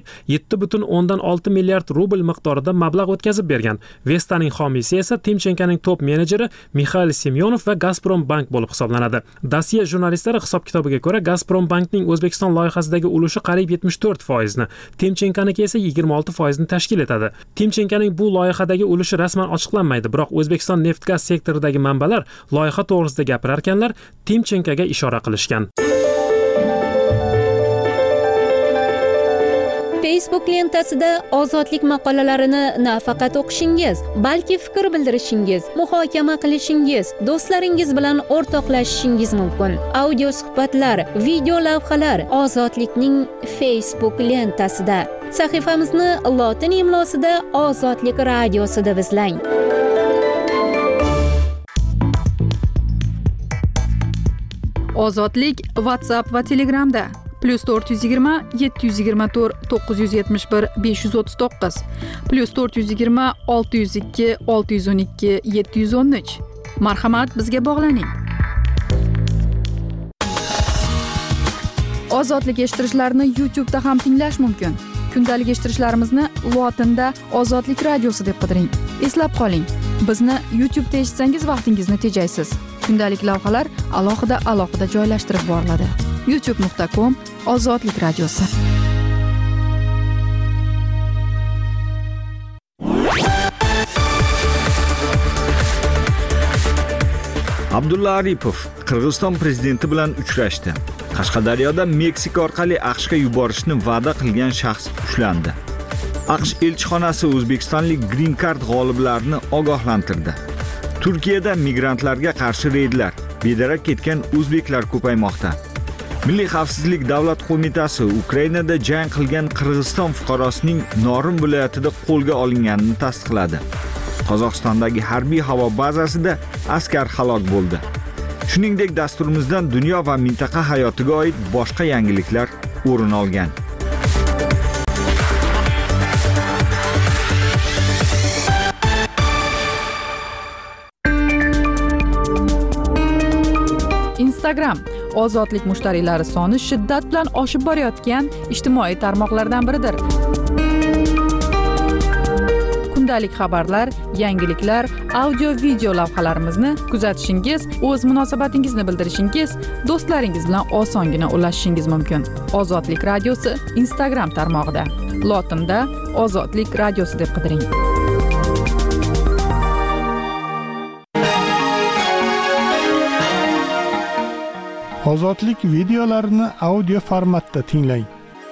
7,6 milliard rubl miqdorida mablag' o'tkazib bergan. Vestaning homiysi esa Timchenkoning top menejeri Mikhail Semyonov va Gazprom Bank bo'lib hisoblanadi. Dacia jurnalistlari hisob-kitobiga ko'ra Gazprom Bankning O'zbekiston loyihasidagi ulushi qariyb 74%, Timchenkoniki esa 26% tashkil etadi. Timchenkoning bu loyihadagi ulushi rasman ochiqlanmaydi, biroq O'zbekiston neft-gaz sektoridagi manbalar loyiha to'g'risida gapirarkanlar Timchenkoga ishora qilishgan. Facebook lentasida ozodlik maqolalarini nafaqat o'qishingiz, balki fikr bildirishingiz, muhokama qilishingiz, do'stlaringiz bilan o'rtoqlashishingiz mumkin. Audio suhbatlar, video lavhalar Ozodlikning Facebook lentasida. Sahifamizni lotin imlosida Ozodlik radiosida izlang. Ozodlik WhatsApp va Telegramda +420 724 971 539 +420 602 612 713. Marhamat, bizga bog'laning. Ozodlik eshittirishlarni YouTube'da ham tinglash mumkin. Kundalik eshittirishlarimizni lotinda Ozodlik radiosi deb qidiring. Eslab qoling. Bizni YouTube'da eshitsangiz vaqtingizni tejaysiz. Kundalik lavhalar alohida joylashtirib boriladi. youtube.com/ozodlik radiosi. Abdulla Aripov Qirg'iziston prezidenti bilan uchrashdi. Qashqadaryoda Meksika orqali AQShga yuborishni va'da qilgan shaxs ushlandi. AQSh elchixonasi o'zbekistonlik Green Card g'oliblarini ogohlantirdi. Turkiyada migrantlarga qarshi reydlar, bedarak ketgan o'zbeklar ko'paymoqda. Milliy xavfsizlik davlat qo'mitasi Ukrainada jang qilgan Qirg'iziston fuqarosining Norin viloyatida qo'lga olinganini tasdiqladi. Qozog'istondagi harbiy havo bazasida askar halok bo'ldi. Shuningdek, dasturimizdan dunyo va mintaqa hayotiga oid boshqa yangiliklar o'rin olgan. Instagram ozodlik mushtariylari soni shiddat bilan oshib borayotgan ijtimoiy tarmoqlardan biridir. Kundalik xabarlar, yangiliklar, audio-video lavhalarimizni kuzatishingiz, o'z munosabatingizni bildirishingiz, do'stlaringiz bilan osongina ulashishingiz mumkin. Ozodlik radiosi Instagram tarmog'ida. Lotinda Ozodlik radiosi deb qidiring. Ozodlik videolarini audio formatda tinglang.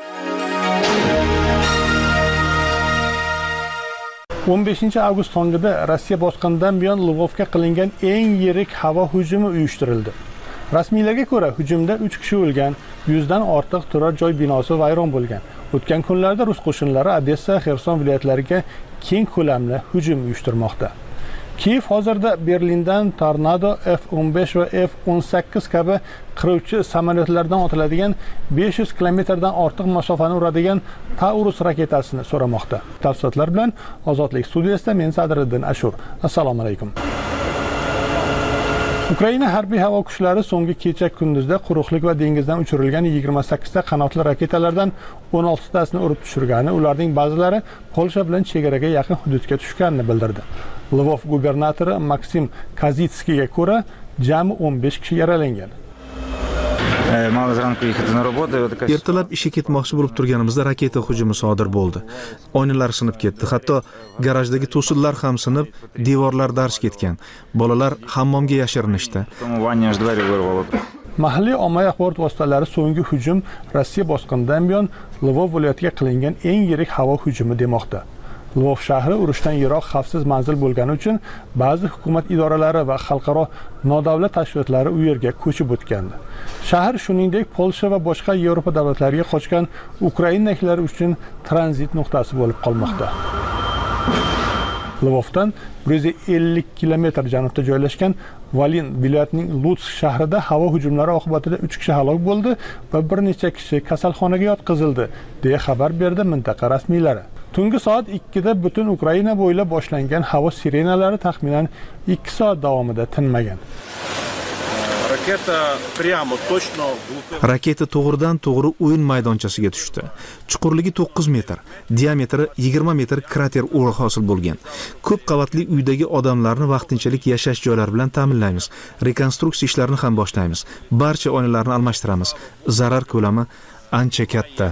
15 avgust tongida Rossiya bosqinidan buyon Lvovga qilingan eng yirik havo hujumi uyushtirildi. Rasmiylarga ko'ra, hujumda 3 kishi o'lgan, 100 dan ortiq turar joy binosi vayron bo'lgan. O'tgan kunlarda rus qo'shinlari Odessa, Xerson viloyatlariga keng ko'lamli hujum uyushtirmoqda. Kiyev hozirda Berlindan Tornado F-15 va F-18 kabi qiruvchi samolyotlardan otiladigan 500 kilometrdan ortiq masofani uradigan Taurus raketasini so'ramoqda. Tafsilotlar bilan Ozodlik studiyasida men Sadriddin Ashur. Assalomu alaykum. Ukraina harbiy havo kuchlari so'nggi kecha kunduzda quruqlik va dengizdan uchirilgan 28 ta qanotli raketalardan 16 tasini urib tushirgani, ularning ba'zilari Polsha bilan chegaraga yaqin hududga tushganini bildirdi. Lvov gubernatori Maksim Kazitskiyga ko'ra, jami 15 kishi yaralangan. Ertalab ishga ketmoqchi bo'lib turganimizda raketa hujumi sodir bo'ldi. Oynalar sinib ketdi, hatto garajdagi to'sinlar ham sinib, devorlar darsh ketgan. Bolalar hammomga yashirinishdi. Mahalliy ommaviy axborot vositalari so'nggi hujum Rossiya bosqinidan buyon Lvov viloyatiga qilingan eng yirik havo hujumi demoqda. Lvov shahri urushdan yiroq xavfsiz manzil bo'lgani uchun ba'zi hukumat idoralari va xalqaro nodavlat tashkilotlari u yerga ko'chib o'tgandi. Shahar shuningdek Polsha va boshqa Yevropa davlatlariga qochgan ukrainaliklar uchun tranzit nuqtasi bo'lib qolmoqda. Lvovdan 150 kilometr janubda joylashgan Volyn viloyatining Lutsk shahrida havo hujumlari oqibatida 3 kishi halok bo'ldi va bir necha kishi kasalxonaga yotqizildi, deya xabar berdi mintaqa rasmiylari. Tungi soat 2 da butun Ukraina bo'ylab boshlangan havo sirenalari taxminan 2 soat davomida tinmagan. Raketa to'g'ridan to'g'ri o'yin maydonchasiga tushdi. Chuqurligi 9 metr, diametri 20 metr krater o'ri hosil bo'lgan. Ko'p qavatli uydagi odamlarni vaqtinchalik yashash joylari bilan ta'minlaymiz. Rekonstruksiya ishlarini ham boshlaymiz. Barcha oynalarni almashtiramiz. Zarar ko'lami ancha katta.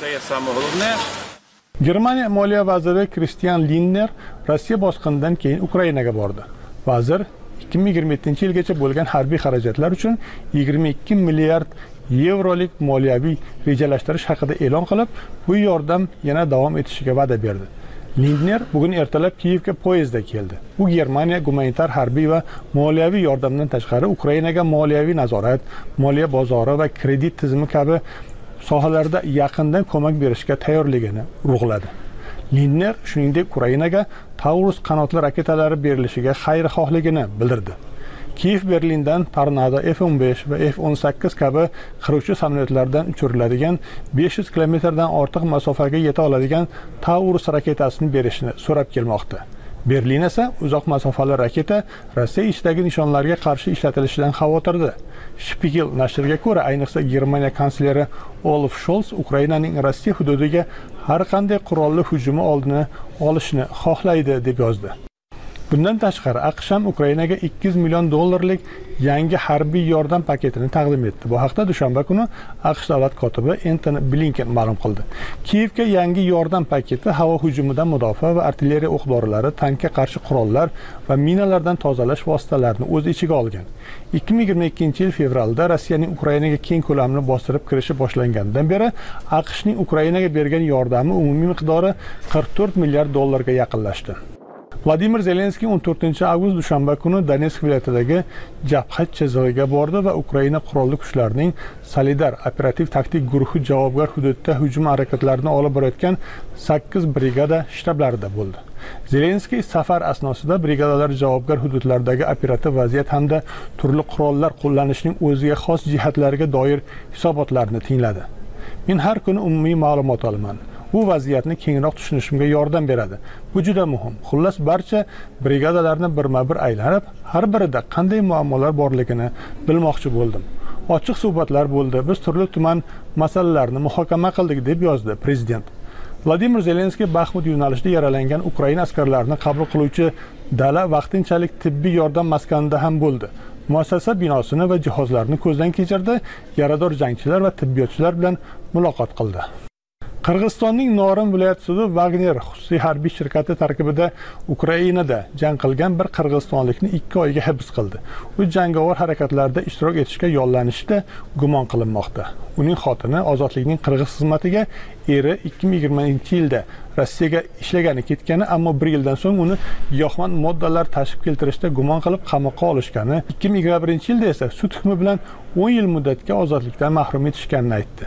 Germaniya moliya vaziri Christian Lindner Rossiya bosqinidan keyin Ukrainaga bordi. Vazir 2027-yilgacha bo'lgan harbiy xarajatlar uchun 22 milliard yevrolik moliyaviy rejalashtirish haqida e'lon qilib, bu yordam yana davom etishiga va'da berdi. Lindner bugun ertalab Kiyevga poyezdda keldi. U Germaniya gumanitar harbiy va moliyaviy yordamdan tashqari Ukrainaga moliyaviy nazorat, moliya bozori va kredit tizimi kabi sohalarda yaqindan ko'mak berishga tayyorligini urg'uladi. Lindner shuningdek Ukrainaga Taurus qanotli raketalari berilishiga xayrixohligini bildirdi. Kiyev Berlindan Tornado F-15 va F-18 kabi qiruvchi samolyotlardan uchiriladigan 500 kilometrdan ortiq masofaga yeta oladigan Taurus raketasini berishni so'rab kelmoqda. Berlin esa uzoq masofali raketa Rossiya ichidagi nishonlarga qarshi ishlatilishidan xavotirda. Spiegel nashriga ko'ra, ayniqsa Germaniya kansleri Olaf Scholz Ukrainaning Rossiya hududiga har qanday qurolli hujumi oldini olishni xohlaydi deb yozdi. Bundan tashqari AQSh ham Ukrainaga 200 million dollarlik yangi harbiy yordam paketini taqdim etdi. Bu haqda dushanba kuni AQSh davlat kotibi Antony Blinken ma'lum qildi. Kiyevga yangi yordam paketi havo hujumidan mudofaa va artilleriya o'q-dorilari, tankga qarshi qurollar va minalardan tozalash vositalarini o'z ichiga olgan. 2022-yil fevralda Rossiyaning Ukrainaga keng ko'lamli bostirib kirishi boshlangandan beri AQShning Ukrainaga bergan yordami umumiy miqdori 44 milliard dollarga yaqinlashdi. Vladimir Zelenskiy 14 avgust dushanba kuni Donetsk viloyatidagi jabha chizig'iga bordi va Ukraina qurolli kuchlarining Solidar operativ taktik guruhi javobgar hududda hujum harakatlarini olib borayotgan 8 brigada shtablarida bo'ldi. Zelenskiy safar asnosida brigadalar javobgar hududlardagi operativ vaziyat hamda turli qurollar qo'llanishning o'ziga xos jihatlariga doir hisobotlarni tingladi. Men har kuni umumiy ma'lumot olaman. Bu vaziyatni kengroq tushunishimga yordam beradi. Bu juda muhim. Xullas barcha brigadalarni birma-bir aylanib, har birida qanday muammolar borligini bilmoqchi bo'ldim. Ochiq suhbatlar bo'ldi. Biz turli tuman masalalarni muhokama qildik deb yozdi prezident. Vladimir Zelenskiy Baxmut yo'nalishida yaralangan Ukraina askarlarini qabul qiluvchi dala vaqtinchalik tibbiy yordam maskanida ham bo'ldi. Muassasa binosini va jihozlarini ko'zdan kechirdi, yarador jangchilar va tibbiyotchilar bilan muloqot qildi. Qirg'izistonning Norin viloyat sudi Wagner xususiy harbiy shirkati tarkibida Ukrainada jang qilgan bir qirg'izistonlikni 2 oyga hibs qildi. U jangovar harakatlarda ishtirok etishga yollanishda gumon qilinmoqda. Uning xotini ozodlikning qirg'iz xizmatiga eri 2020-yilda Rossiyaga ishlagani ketgani, ammo 1 yildan so'ng uni giyohvand moddalar tashib keltirishda gumon qilib qamoqqa olishgani, 2021-yilda esa sud hukmi bilan 10 yil muddatga ozodlikdan mahrum etishganini aytdi.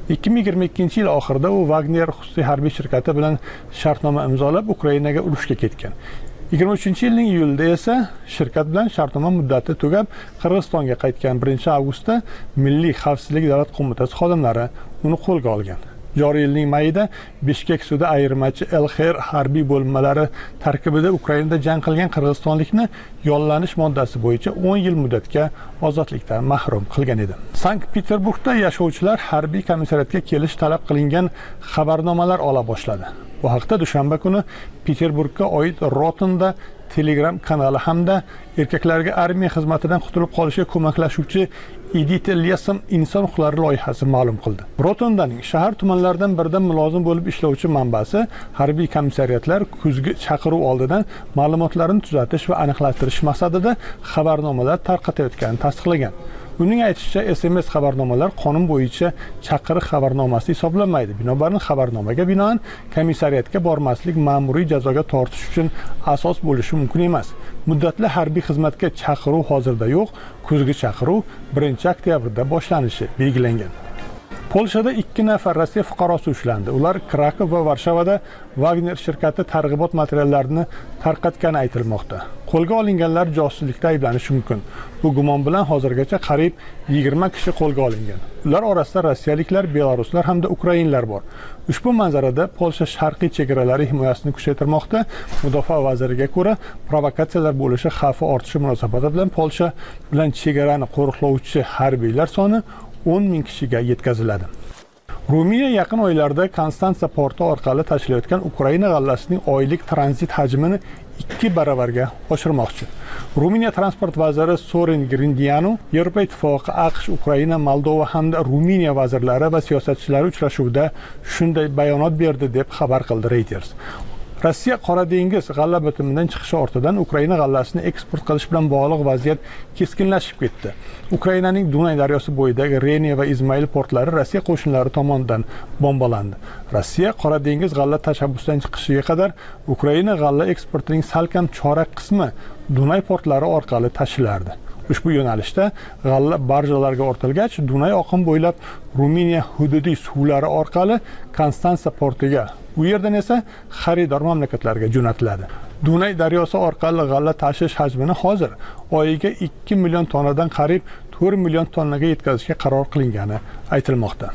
2022-yil oxirida u Wagner xususiy harbiy shirkati bilan shartnoma imzolab Ukrainaga urushga ketgan. 23-yilning iyulida esa shirkat bilan shartnoma muddati tugab Qirg'izistonga qaytgan 1-avgustda Milliy xavfsizlik davlat qo'mitasi xodimlari uni qo'lga olgan. Joriy yilning mayida Bishkek sudi ayirmachi LXR harbiy bo'linmalari tarkibida Ukrainada jang qilgan qirg'izistonlikni yollanish moddasi bo'yicha 10 yil muddatga ozodlikdan mahrum qilgan edi. Sankt-Peterburgda yashovchilar harbiy komissariyatga kelish talab qilingan xabarnomalar ola boshladi. Bu haqda dushanba kuni Peterburgga oid Rotonda Telegram kanali hamda erkaklarga armiya xizmatidan qutulib qolishga ko'maklashuvchi Edith Lesson inson huquqlari loyihasi ma'lum qildi. Rotondaning shahar tumanlaridan birida mulozim bo'lib ishlovchi manbasi harbiy komissariyatlar kuzgi chaqiruv oldidan ma'lumotlarni tuzatish va aniqlashtirish maqsadida xabarnomalar tarqatayotganini tasdiqlagan. Uning aytishicha, SMS xabarnomalar qonun bo'yicha chaqiriq xabarnomasi hisoblanmaydi. Binobarin xabarnomaga binoan komissariyatga bormaslik ma'muriy jazoga tortish uchun asos bo'lishi mumkin emas. Muddatli harbiy xizmatga chaqiruv hozirda yo'q, kuzgi chaqiruv 1-oktyabrda boshlanishi belgilangan. Polshada 2 nafar Rossiya fuqarosi ushlandi. Ular Krakow va Varshavada Wagner shirkati targ'ibot materiallarini tarqatgani aytilmoqda. Qo'lga olinganlar josuslikda ayblanishi mumkin. Bu gumon bilan hozirgacha qariyb 20 kishi qo'lga olingan. Ular orasida rossiyaliklar, belaruslar hamda ukrainlar bor. Ushbu manzarada Polsha sharqiy chegaralari himoyasini kuchaytirmoqda. Mudofaa vaziriga ko'ra, provokatsiyalar bo'lishi xavfi ortishi munosabati bilan Polsha bilan chegarani qo'riqlovchi harbiylar soni 10 ming kishiga yetkaziladi. Ruminiya yaqin oylarda Konstansa porti orqali tashilayotgan Ukraina g'allasining oylik tranzit hajmini 2 baravarga oshirmoqchi. Ruminiya transport vaziri Sorin Grindianu Yevropa Ittifoqi, AQSh, Ukraina, Moldova hamda Ruminiya vazirlari va siyosatchilari uchrashuvida shunday bayonot berdi deb xabar qildi Reuters. Rossiya Qora dengiz g'alla bitimidan chiqishi ortidan Ukraina g'allasini eksport qilish bilan bog'liq vaziyat keskinlashib ketdi. Ukrainaning Dunay daryosi bo'yidagi Reniya va Izmail portlari Rossiya qo'shinlari tomonidan bombalandi. Rossiya Qora dengiz g'alla tashabbusidan chiqishiga qadar Ukraina g'alla eksportining salkam chorak qismi Dunay portlari orqali tashilardi. Ushbu yo'nalishda g'alla barjalarga ortilgach, Dunay oqim bo'ylab Ruminiya hududiy suvlari orqali Konstansa portiga, u yerdan esa xaridor mamlakatlarga jo'natiladi. Dunay daryosi orqali g'alla tashish hajmini hozir oyiga 2 million tonnadan qariyb 4 million tonnaga yetkazishga qaror qilingani aytilmoqda.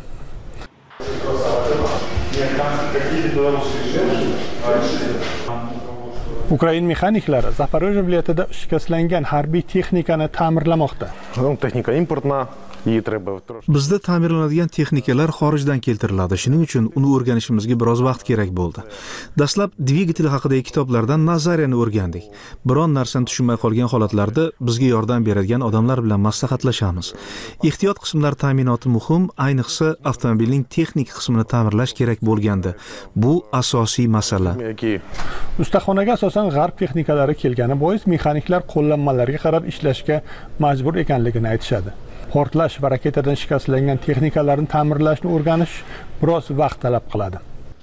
Ukrain mexaniklari Zaporojye viloyatida shikastlangan harbiy texnikani ta'mirlamoqda. Texnika importna. Bizda ta'mirlanadigan texnikalar xorijdan keltiriladi. Shuning uchun uni o'rganishimizga biroz vaqt kerak bo'ldi. Dastlab dvigatel haqidagi kitoblardan nazariyani o'rgandik. Biron narsani tushunmay qolgan holatlarda bizga yordam beradigan odamlar bilan maslahatlashamiz. Ehtiyot qismlar ta'minoti muhim, ayniqsa avtomobilning texnik qismini ta'mirlash kerak bo'lganda. Bu asosiy masala. Ustaxonaga asosan g'arb texnikalari kelgani bois mexaniklar qo'llanmalarga qarab ishlashga majbur ekanligini aytishadi. Portlash va raketadan shikastlangan texnikalarni ta'mirlashni o'rganish biroz vaqt talab qiladi.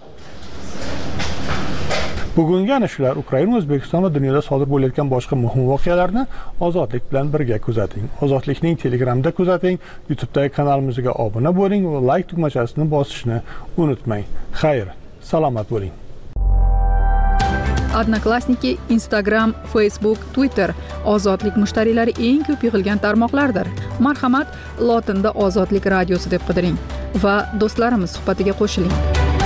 Bugungi ana shular Ukraina, O'zbekiston va dunyoda sodir bo'layotgan boshqa muhim voqealarni Ozodlik bilan birga kuzating. Ozodlikning Telegramda kuzating, YouTube'dagi kanalimizga obuna bo'ling va like tugmachasini bosishni unutmang. Xayr, salomat bo'ling. Odnoklassniki, Instagram, Facebook, Twitter Ozodlik mushtariylari eng ko'p yig'ilgan tarmoqlardir. Marhamat, lotinda Ozodlik radiosi deb qidiring va do'stlarimiz suhbatiga qo'shiling.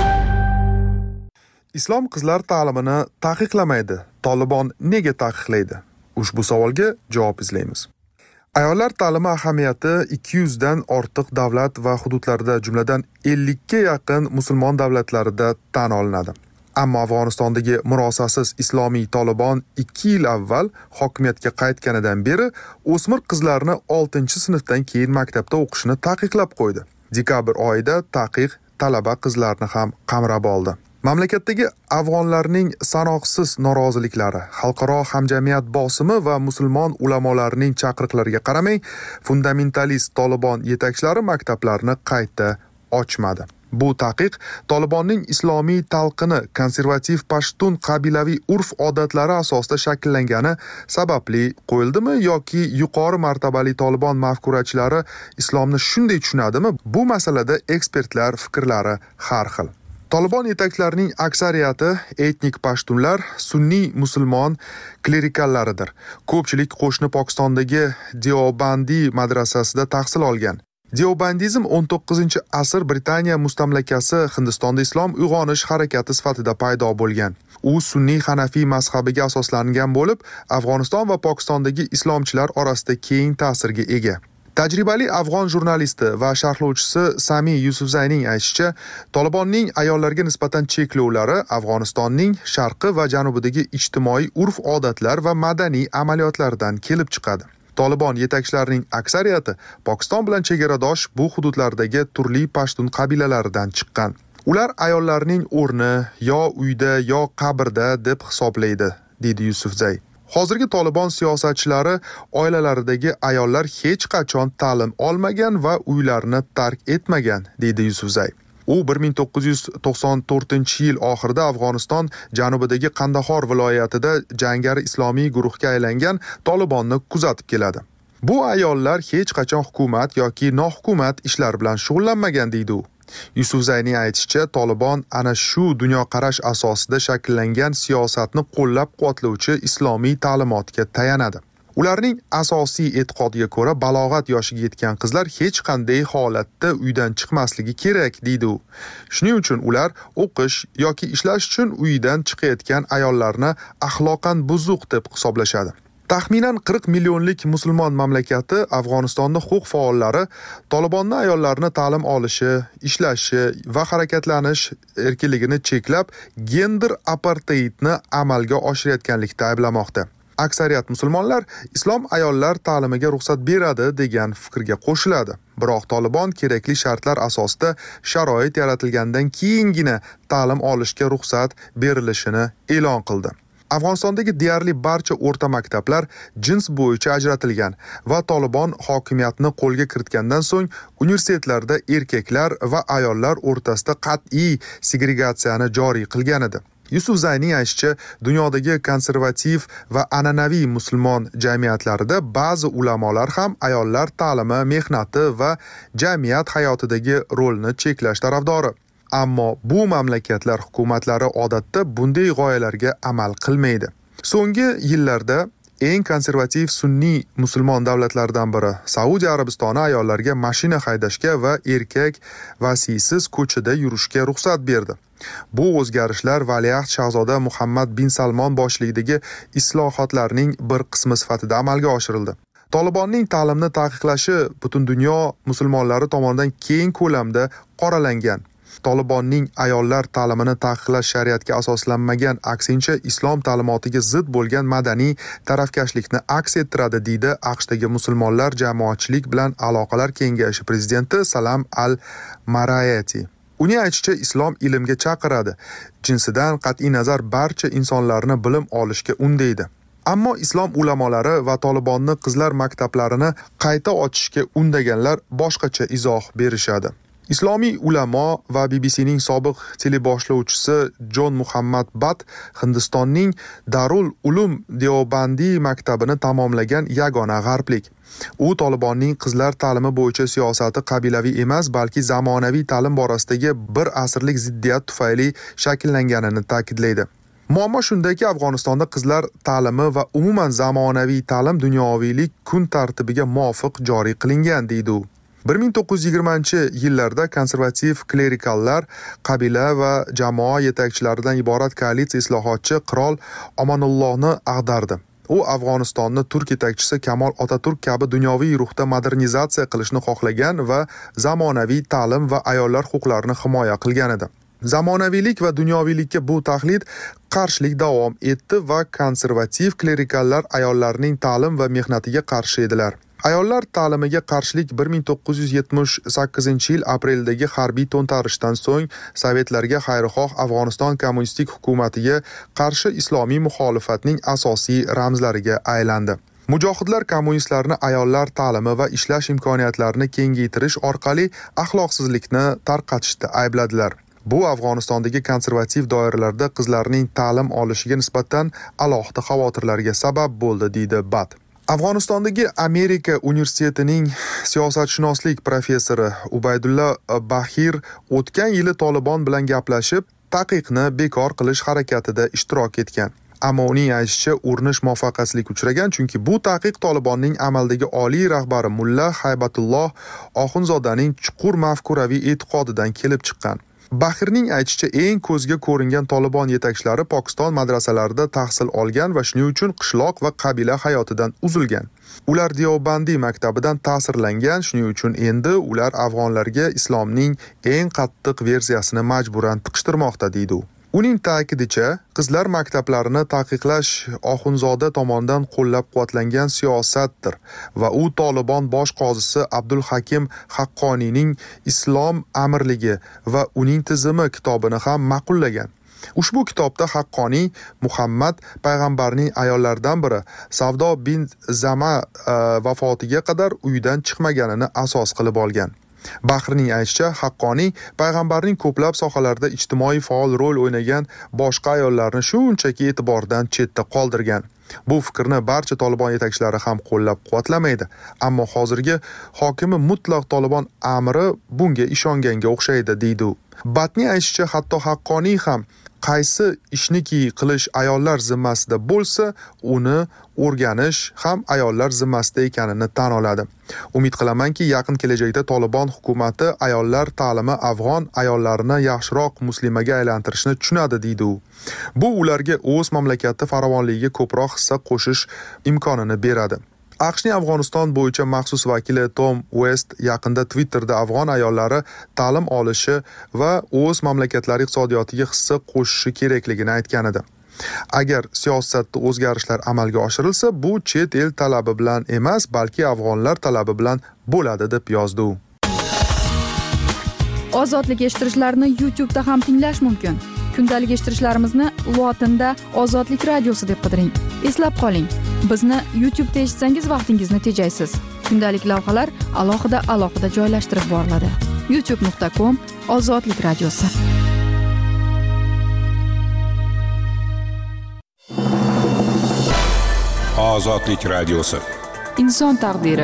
Islom qizlar ta'limini taqiqlamaydi. Tolibon nega taqiqlaydi? Ushbu savolga javob izlaymiz. Ayollar ta'limi ahamiyati 200 dan ortiq davlat va hududlarda, jumladan 50 ga yaqin musulmon davlatlarida tan olinadi. Ammo Afg'onistondagi murosasiz islomiy Tolibon 2 yil avval hokimiyatga qaytganidan beri o'smir qizlarni 6-sinfdan keyin maktabda o'qishni taqiqlab qo'ydi. Dekabr oyida taqiq talaba qizlarni ham qamrab oldi. Mamlakatdagi afg'onlarning sanoqsiz noroziliklari, xalqaro hamjamiyat bosimi va musulmon ulamolarining chaqiriqlariga qaramay, fundamentalist Tolibon yetakchilari maktablarni qayta ochmadi. Bu taqiq Tolibonning islomiy talqini konservativ pashtun qabilaviy urf-odatlari asosida shakllangani sababli qo'yildimi yoki yuqori martabali Tolibon mafkurachilari islomni shunday tushunadimi? Bu masalada ekspertlar fikrlari har xil. Tolibon yetakchilarining aksariyati etnik pashtunlar, sunniy musulmon klerikallaridir. Ko'pchilik qo'shni Pokistondagi Deobandi madrasasida tahsil olgan. Deobandizm 19-asr Britaniya mustamlakasi Hindistonda islom uyg'onish harakati sifatida paydo bo'lgan. U sunniy hanafiy mazhabiga asoslangan bo'lib, Afg'oniston va Pokistondagi islomchilar orasida keng ta'sirga ega. Tajribali afg'on jurnalisti va sharhlovchisi Sami Yusufzayning aytishicha, Tolibonning ayollarga nisbatan cheklovlari Afg'onistonning sharqi va janubidagi ijtimoiy urf-odatlar va madaniy amaliyotlardan kelib chiqadi. Tolibon yetakchilarining aksariyati Pokiston bilan chegaradosh bu hududlardagi turli pashtun qabilalaridan chiqqan. Ular ayollarning o'rni yo uyda yo qabrda deb hisoblaydi, dedi Yusufzay. Hozirgi Tolibon siyosatchilari oilalaridagi ayollar hech qachon ta'lim olmagan va uylarini tark etmagan, dedi Yusufzay. U 1994-yil oxirida Afg'oniston janubidagi Qandahor viloyatida jangari islomiy guruhga aylangan Tolibonni kuzatib keladi. Bu ayollar hech qachon hukumat yoki nohukumat ishlar bilan shug'ullanmagan, deydi u. Yusufzayning aytishicha, Tolibon ana shu dunyoqarash asosida shakllangan siyosatni qo'llab-quvvatlovchi islomiy ta'limotga tayanadi. Ularning asosiy e'tiqodiga ko'ra, balog'at yoshiga yetgan qizlar hech qanday holatda uydan chiqmasligi kerak, deydi u. Shuning uchun ular o'qish yoki ishlash uchun uydan chiqayotgan ayollarni axloqan buzuq deb hisoblashadi. Taxminan 40 millionlik musulmon mamlakati Afg'onistonda huquq faollari Tolibonni ayollarni ta'lim olishi, ishlashi va harakatlanish erkinligini cheklab, gender apartheidni amalga oshirayotganlikda ayblamoqda. Aksariyat musulmonlar islom ayollar ta'limiga ruxsat beradi degan fikrga qo'shiladi. Biroq Tolibon kerakli shartlar asosida sharoit yaratilgandan keyingina ta'lim olishga ruxsat berilishini e'lon qildi. Afg'onistondagi deyarli barcha o'rta maktablar jins bo'yicha ajratilgan va Tolibon hokimiyatni qo'lga kiritgandan so'ng universitetlarda erkaklar va ayollar o'rtasida qat'iy segregatsiyani joriy qilgan edi. Yusufzayning aytishicha, dunyodagi konservativ va an'anaviy musulmon jamiyatlarida ba'zi ulamolar ham ayollar ta'limi, mehnati va jamiyat hayotidagi rolni cheklash tarafdori. Ammo bu mamlakatlar hukumatlari odatda bunday g'oyalarga amal qilmaydi. So'nggi yillarda eng konservativ sunniy musulmon davlatlardan biri Saudiya Arabistoni ayollarga mashina haydashga va erkak vasiysiz ko'chada yurishga ruxsat berdi. Bu o'zgarishlar valiahd shahzoda Muhammad bin Salmon boshchiligidagi islohotlarning bir qismi sifatida amalga oshirildi. Tolibonning ta'limni taqiqlashi butun dunyo musulmonlari tomonidan keng ko'lamda qoralangan. Tolibonning ayollar ta'limini taqiqlash shariatga asoslanmagan, aksincha islom ta'limotiga zid bo'lgan madaniy tarafkashlikni aks ettiradi, deydi AQShdagi musulmonlar jamoatchilik bilan aloqalar kengashi prezidenti Salam al-Marayati. Uning aytishicha, islom ilmga chaqiradi, jinsidan qat'iy nazar barcha insonlarni bilim olishga undaydi. Ammo islom ulamolari va Tolibonni qizlar maktablarini qayta ochishga undaganlar boshqacha izoh berishadi. Islomiy ulamo va BBCning sobiq teleboshlovchisi Jon Muhammad Bat Hindistonning Darul Ulum Deobandi maktabini tamomlagan yagona g'arblik. U Tolibonning qizlar ta'limi bo'yicha siyosati qabilaviy emas, balki zamonaviy ta'lim borasidagi bir asrlik ziddiyat tufayli shakllanganini ta'kidlaydi. Muammo shundaki, Afg'onistonda qizlar ta'limi va umuman zamonaviy ta'lim dunyoviylik kun tartibiga muvofiq joriy qilingan, deydi u. 1920-yillarda konservativ klerikallar qabila va jamoa yetakchilaridan iborat koalitsiya islohotchi qirol Omonullohni ag'dardi. U Afg'onistonni turk yetakchisi Kamol Otaturk kabi dunyoviy ruhda modernizatsiya qilishni xohlagan va zamonaviy ta'lim va ayollar huquqlarini himoya qilgan edi. Zamonaviylik va dunyoviylikka bu tahlid qarshilik davom etdi va konservativ klerikallar ayollarning ta'lim va mehnatiga qarshi edilar. Ayollar ta'limiga qarshilik 1978-yil apreldagi harbiy to'ntarishdan so'ng sovetlarga xayrixoh Afg'oniston kommunistik hukumatiga qarshi islomiy muxolifatning asosiy ramzlariga aylandi. Mujohidlar kommunistlarni ayollar ta'limi va ishlash imkoniyatlarini kengaytirish orqali axloqsizlikni tarqatishda aybladilar. Bu Afg'onistondagi konservativ doiralarda qizlarning ta'lim olishiga nisbatan alohida xavotirlarga sabab bo'ldi, deydi Bat. Afg'onistondagi Amerika universitetining siyosatshunoslik professori Ubaydulla Bahir o'tgan yili Tolibon bilan gaplashib, taqiqni bekor qilish harakatida ishtirok etgan. Ammo uning aytishicha, urinish muvaffaqiyatsizlik uchragan, chunki bu taqiq Tolibonning amaldagi oliy rahbari Mulla Haybatulloh Oxunzodaning chuqur mafkuraviy e'tiqodidan kelib chiqqan. Bahirning aytishicha, eng ko'zga ko'ringan Tolibon yetakchilari Pokiston madrasalarida tahsil olgan va shuning uchun qishloq va qabila hayotidan uzilgan. Ular Deobandi maktabidan ta'sirlangan, shuning uchun endi ular afg'onlarga islomning eng qattiq versiyasini majburan tiqishtirmoqda, deydi u. Uning ta'kidicha, qizlar maktablarini taqiqlash Oxunzoda tomonidan qo'llab-quvvatlangan siyosatdir va u Tolibon bosh qozisi Abdul Hakim Haqqoniyning Islom amirligi va uning tizimi kitobini ham ma'qullagan. Ushbu kitobda Haqqoniy Muhammad payg'ambarning ayollaridan biri Savdo bin Zama vafotiga qadar uydan chiqmaganini asos qilib olgan. Bahirning aytishicha, Haqqoniy payg'ambarning ko'plab sohalarda ijtimoiy faol rol o'ynagan boshqa ayollarni shunchaki e'tibordan chetda qoldirgan. Bu fikrni barcha Tolibon yetakchilari ham qo'llab-quvvatlamaydi, ammo hozirgi hokimi mutlaq Tolibon amiri bunga ishonganga o'xshaydi, deydi u. Batning aytishicha, hatto Haqqoniy ham qaysi ishniki qilish ayollar zimmasida bo'lsa, uni o'rganish ham ayollar zimmasida ekanini tan oladi. Umid qilamanki, yaqin kelajakda Tolibon hukumati ayollar ta'limi afg'on ayollarini yaxshiroq muslimaga aylantirishni tushunadi, deydi u. Bu ularga o'z mamlakati farovonligiga ko'proq hissa qo'shish imkonini beradi. AQShning Afg'oniston bo'yicha maxsus vakili Tom West yaqinda Twitterda afg'on ayollari ta'lim olishi va o'z mamlakatlari iqtisodiyotiga hissa qo'shishi kerakligini aytgan edi. Agar siyosatda o'zgarishlar amalga oshirilsa, bu chet el talabi bilan emas, balki afg'onlar talabi bilan bo'ladi, deb yozdi u. Ozodlik eshittirishlarni YouTube'da ham tinglash mumkin. Kundalik eshittirishlarimizni lotinda Ozodlik radiosi deb qidiring. Eslab qoling, bizni YouTube'da eshitsangiz vaqtingizni tejaysiz. Kundalik lavhalar alohida joylashtirib boriladi. youtube.com/Ozodlik radiosi. Ozodlik radiosi. Inson taqdiri.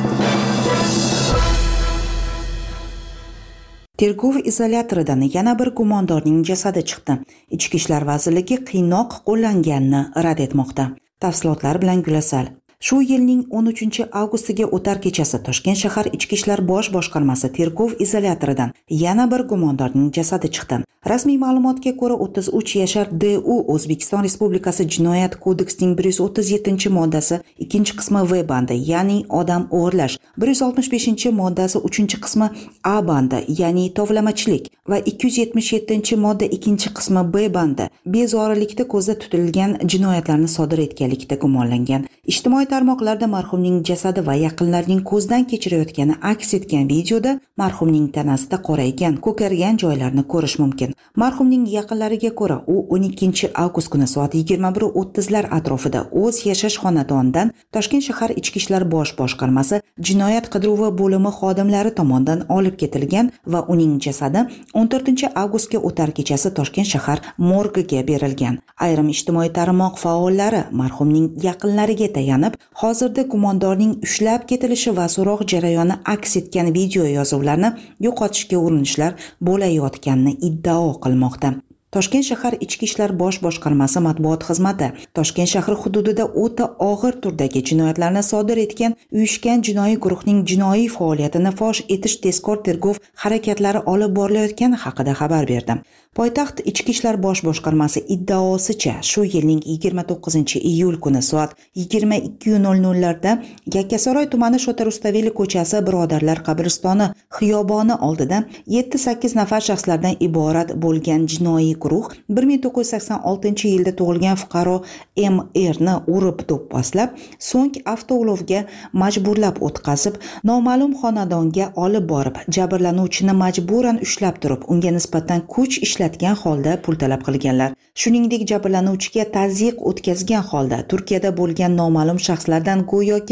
Tergov izolyatoridan yana bir gumondorning jasadi chiqdi. Ichki ishlar vazirligi qiynoq qo'llanganini rad etmoqda. Tafsilotlar bilan Gulasal. Shu yilning 13-avgustiga o'tar kechasi Toshkent shahar Ichki ishlar bosh boshqarmasi tergov izolyatoridan yana bir gumondorning jasadi chiqdi. Rasmiy ma'lumotga ko'ra 33 yashar D.U. O'zbekiston Respublikasi Jinoyat kodeksining 137-moddasi 2-qismi V bandi, ya'ni odam o'g'irlash, 165-moddasi 3-qismi A bandi, ya'ni tovlamachilik va 277-modda 2-qismi B bandi bezorilikda ko'zda tutilgan jinoyatlarni sodir etganlikda gumonlangan. Ijtimoiy tarmoqlarda marhumning jasadi va yaqinlarining ko'zdan kechirayotgani aks etgan videoda marhumning tanasida qoraygan, ko'kargan joylarni ko'rish mumkin. Marhumning yaqinlariga ko'ra, u 12-avgust kuni soat 21:30lar atrofida o'z yashash xonadonidan Toshkent shahar Ichki ishlar bosh boshqarmasi jinoyat qidiruvi bo'limi xodimlari tomonidan olib ketilgan va uning jasadi 14-avgustga o'tar kechasi Toshkent shahar morgiga berilgan. Ayrim ijtimoiy tarmoq faollari marhumning yaqinlariga tayanib, hozirda gumondorning ushlab ketilishi va so'roq jarayoni aks etgan video yozuvlarni yo'qotishga urinishlar bo'layotganini iddao qilmoqda. Toshkent shahar Ichki ishlar bosh boshqarmasi matbuot xizmati Toshkent shahri hududida o'ta og'ir turdagi jinoyatlarni sodir etgan uyushgan jinoiy guruhning jinoiy faoliyatini fosh etish tezkor tergov harakatlari olib borilayotgani haqida xabar berdi. Poytaxt Ichki ishlar bosh boshqarmasi iddaosicha, shu yilning 29-iyul kuni soat 22:00larda Yakkasaroy tumani Shota Rustaveli ko'chasi Birodarlar qabristoni xiyoboni oldida 7-8 nafar shaxslardan iborat bo'lgan jinoiy guruh 1986-yilda tug'ilgan fuqaro M.R.ni urib do'pposlab, so'ng avtoulovga majburlab o'tkazib, noma'lum xonadonga olib borib, jabrlanuvchini majburan ushlab turib, unga nisbatan kuch ishlatgan holda pul talab qilganlar. Shuningdek, jabrlanuvchiga tazyiq o'tkazgan holda Turkiyada bo'lgan noma'lum shaxslardan go'yoki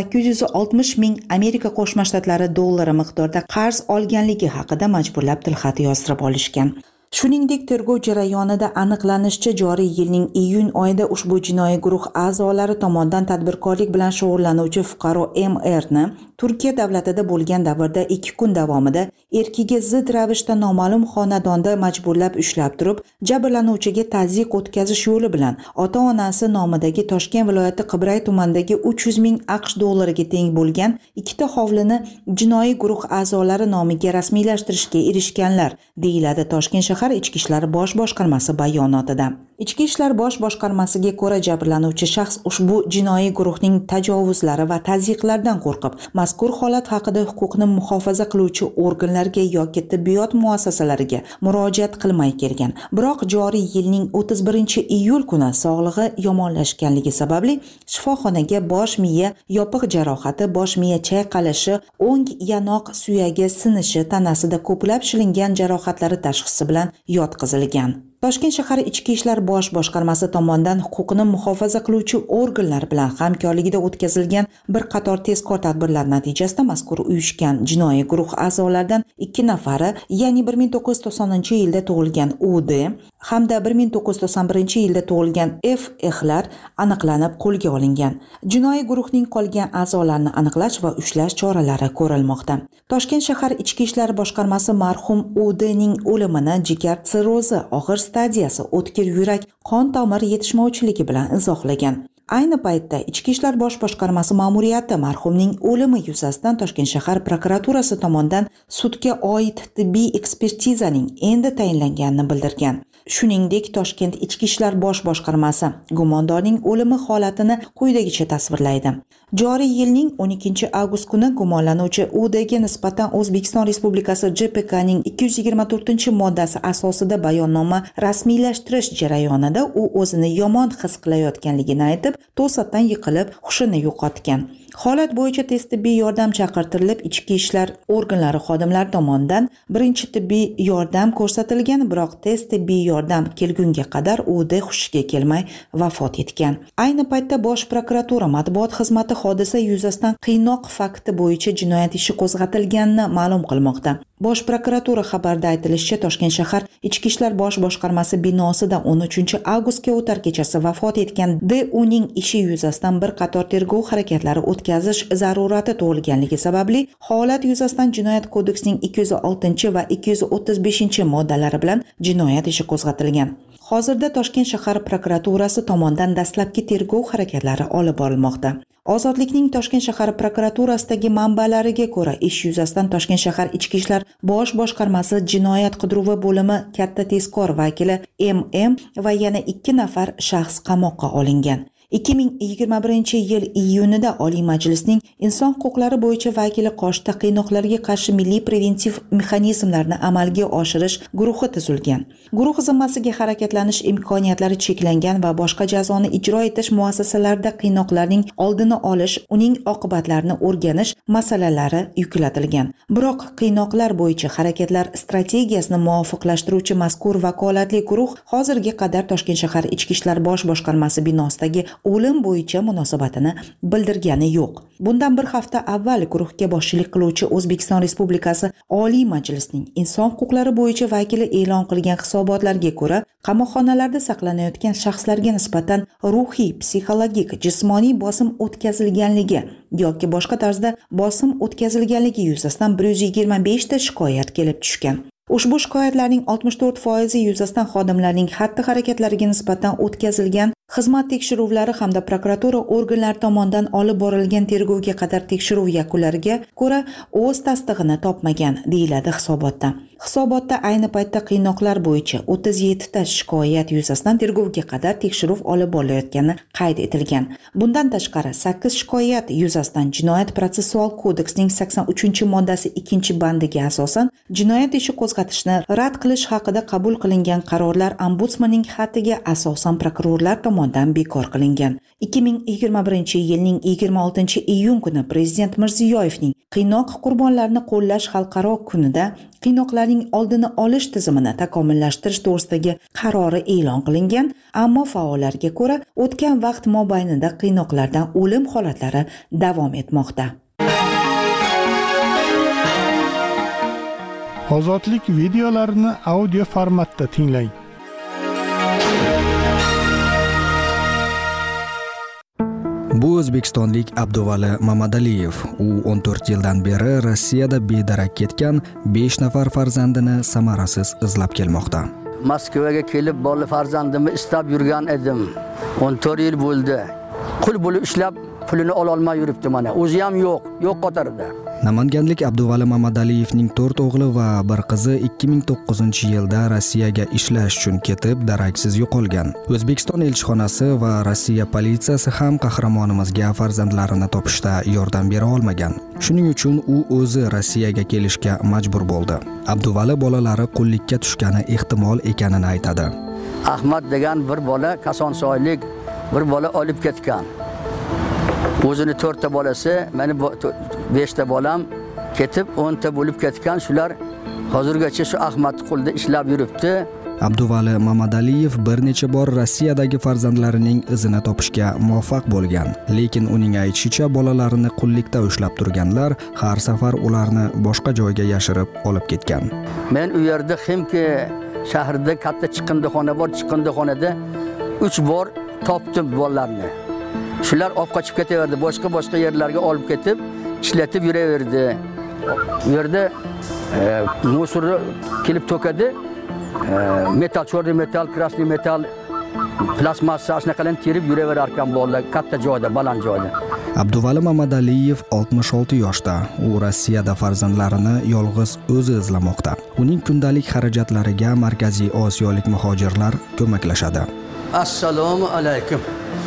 860 ming Amerika Qo'shma Shtatlari dollari miqdorida qarz olganligi haqida majburlab tilxat yozdirib olishgan. Shuningdek, tergov jarayonida aniqlanishicha, joriy yilning iyun oyida ushbu jinoiy guruh a'zolari tomonidan tadbirkorlik bilan shug'ullanuvchi fuqaro M.R.ni Turkiya davlatida bo'lgan davrda 2 kun davomida erkiga zid ravishda noma'lum xonadonda majburlab ushlab turib, jabrlanuvchiga tazyiq o'tkazish yo'li bilan ota-onasi nomidagi Toshkent viloyati Qibray tumanidagi 300 ming AQSh dollariga teng bo'lgan 2 hovlini jinoiy guruh a'zolari nomiga rasmiylashtirishga erishganlar, deyiladi Toshkent shahar Ichki ishlar bosh boshqarmasi bayonotida. Ichki ishlar bosh boshqarmasiga ko'ra, jabrlanuvchi shaxs ushbu jinoiy guruhning tajovuzlari va tazyiqlardan qo'rqib, mazkur holat haqida huquqni muhofaza qiluvchi organlarga yoki tibbiyot muassasalariga murojaat qilmay kelgan. Biroq joriy yilning 31-iyul kuni sog'lig'i yomonlashganligi sababli shifoxonaga bosh miya yopiq jarohati, bosh miya chayqalishi, o'ng yanoq suyagi sinishi, tanasida ko'plab shilingan jarohatlari tashxisi bilan yotqizilgan. Toshkent shahar Ichki ishlar bosh boshqarmasi tomonidan huquqni muhofaza qiluvchi organlar bilan hamkorligida o'tkazilgan bir qator tezkor tadbirlar natijasida mazkur uyushgan jinoiy guruh a'zolaridan 2 nafari, ya'ni 1990-yilda tug'ilgan U.D. hamda 1991-yilda tug'ilgan F.X'lar aniqlanib qo'lga olingan. Jinoiy guruhning qolgan a'zolarini aniqlash va ushlash choralari ko'rilmoqda. Toshkent shahar Ichki ishlar boshqarmasi marhum U.D.ning o'limini jigar sirrozi og'ir stadiyasi, o'tkir yurak, qon tomir yetishmovchiligi bilan izohlagan. Ayni paytda Ichki ishlar bosh boshqarmasi ma'muriyati marhumning o'limi yuzasidan Toshkent shahar prokuraturasi tomonidan sudga oid tibbiy ekspertizaning endi tayinlanganini bildirgan. Shuningdek, Toshkent Ichki ishlar bosh boshqarmasi gumondorning o'limi holatini quyidagicha tasvirlaydi. Joriy yilning 12-avgust kuni gumonlanuvchi U.D.ga nisbatan O'zbekiston Respublikasi JPKning 224-moddasi asosida bayonnoma rasmiylashtirish jarayonida u o'zini yomon his qilayotganligini aytib, to'satdan yiqilib, hushini yo'qotgan. Holat bo'yicha tez tibbiy yordam chaqirtirilib, ichki ishlar organlari xodimlari tomonidan birinchi tibbiy yordam ko'rsatilgan, biroq tez tibbiy yordam kelgunga qadar U.D. hushiga kelmay vafot etgan. Ayni paytda Bosh prokuratura matbuot xizmati hodisa yuzasidan qiynoq fakti bo'yicha jinoyat ishi qo'zg'atilganini ma'lum qilmoqda. Bosh prokuratura xabarida aytilishicha, Toshkent shahar Ichki ishlar bosh boshqarmasi binosida 13-avgustga o'tar kechasi vafot etgan D.U.ning ishi yuzasidan bir qator tergov harakatlari o'tkazish zarurati tug'ilganligi sababli holat yuzasidan Jinoyat kodeksining 206 va 235 moddalari bilan jinoyat ishi qo'zg'atilgan. Hozirda Toshkent shahar prokuraturasi tomonidan dastlabki tergov harakatlari olib borilmoqda. Ozodlikning Toshkent shahar prokuraturasidagi manbalariga ko'ra, ish yuzasidan Toshkent shahar Ichki ishlar bosh boshqarmasi jinoyat qidiruvi bo'limi katta tezkor vakili MM va yana 2 nafar shaxs qamoqqa olingan. 2021-yil iyunida Oliy Majlisning Inson huquqlari bo'yicha vakili Qoshda qiynoqlarga qarshi milliy preventiv mexanizmlarni amalga oshirish guruhi tuzilgan. Guruh zimmasiga harakatlanish imkoniyatlari cheklangan va boshqa jazoni ijro etish muassasalarida qiynoqlarning oldini olish, uning oqibatlarini o'rganish masalalari yuklatilgan. Biroq qiynoqlar bo'yicha harakatlar strategiyasini muvofiqlashtiruvchi mazkur vakolatli guruh hozirga qadar Toshkent shahar Ichki ishlar bosh boshqarmasi binosidagi o'lim bo'yicha munosabatini bildirgani yo'q. Bundan bir hafta avval guruhga boshchilik qiluvchi O'zbekiston Respublikasi Oliy Majlisining Inson huquqlari bo'yicha vakili e'lon qilgan hisobotlarga ko'ra, qamoqxonalarda saqlanayotgan shaxslarga nisbatan ruhiy, psixologik, jismoniy bosim o'tkazilganligi yoki boshqa tarzda bosim o'tkazilganligi yuzasidan 125 ta shikoyat kelib tushgan. Ushbu shikoyatlarning 64% yuzasidan xodimlarning xatti-harakatlariga nisbatan o'tkazilgan xizmat tekshiruvlari hamda prokuratura organlari tomonidan olib borilgan tergovga qadar tekshiruv yakunlariga ko'ra o'z tasdig'ini topmagan, deyiladi hisobotda. Hisobotda ayni paytda qiynoqlar bo'yicha 37 ta shikoyat yuzasidan tergovga qadar tekshiruv olib borilayotgani qayd etilgan. Bundan tashqari 8 shikoyat yuzasidan Jinoyat protsessual kodeksining 83-moddasi 2-bandiga asosan jinoyat ishi qo'zg'atishni rad qilish haqida qabul qilingan qarorlar ombudsmanning xatiga asosan prokurorlar tomonidan bekor qilingan. 2021-yilning 26-iyun kuni Prezident Mirziyoyevning qiynoq qurbonlarini qo'llash xalqaro kunida qiynoqlarning oldini olish tizimini takomillashtirish to'g'risidagi qarori e'lon qilingan, ammo faollarga ko'ra o'tgan vaqt mobaynida qiynoqlardan o'lim holatlari davom etmoqda. Ozodlik videolarini audio formatda tinglang. Bu o'zbekistonlik Abduvali Mamadaliyev. U 14 yildan beri Rossiyada bedarak ketgan 5 nafar farzandini samarasiz izlab kelmoqda. Moskvaga kelib bola farzandimni istab yurgan edim. 14 yil bo'ldi. Qul bo'lib ishlab pulini ola olmay yuribdi mana. O'zi ham yo'q qatorida. Namanganlik Abduvali Mamataliyevning 4 o'g'li va bir qizi 2009-yilda Rossiyaga ishlash uchun ketib, daraksiz yo'qolgan. O'zbekiston elchixonasi va Rossiya politsiyasi ham qahramonimizga farzandlarini topishda yordam bera olmagan. Shuning uchun u o'zi Rossiyaga kelishga majbur bo'ldi. Abduvali bolalari qullikka tushgani ehtimol ekanini aytadi. Ahmad degan bir bola Kosonsoylik bir bola olib ketgan. O'zini 4 ta bolasi, meni 5 ta bolam ketib 10 ta bo'lib ketgan. Shular hozirgacha shu Ahmad qo'lda ishlab yuribdi. Abduvali Mamadaliyev bir necha bor Rossiyadagi farzandlarining izini topishga muvaffaq bo'lgan, lekin uning aytishicha bolalarini qullikda ushlab turganlar har safar ularni boshqa joyga yashirib olib ketgan. Men u yerda Ximki shahrida katta chiqindixona bor, chiqindixonada 3 bor topdim bolalarni. Shular olib qochib ketaverdi, boshqa yerlarga olib ketib, ishlatib yuraverdi. Bu yerda musorni kelib to'kadi. Metal, chorli metal, krasniy metal, plastmassa shunaqalarni terib yuraverar ekan bolalar katta joyda, baland joyda. Abduvali Mamadaliyev 66 yoshda. U Rossiyada farzandlarini yolg'iz o'zi izlamoqda. Uning kundalik xarajatlariga Markaziy Osiyolik muhojirlar ko'maklashadi. Assalomu alaykum.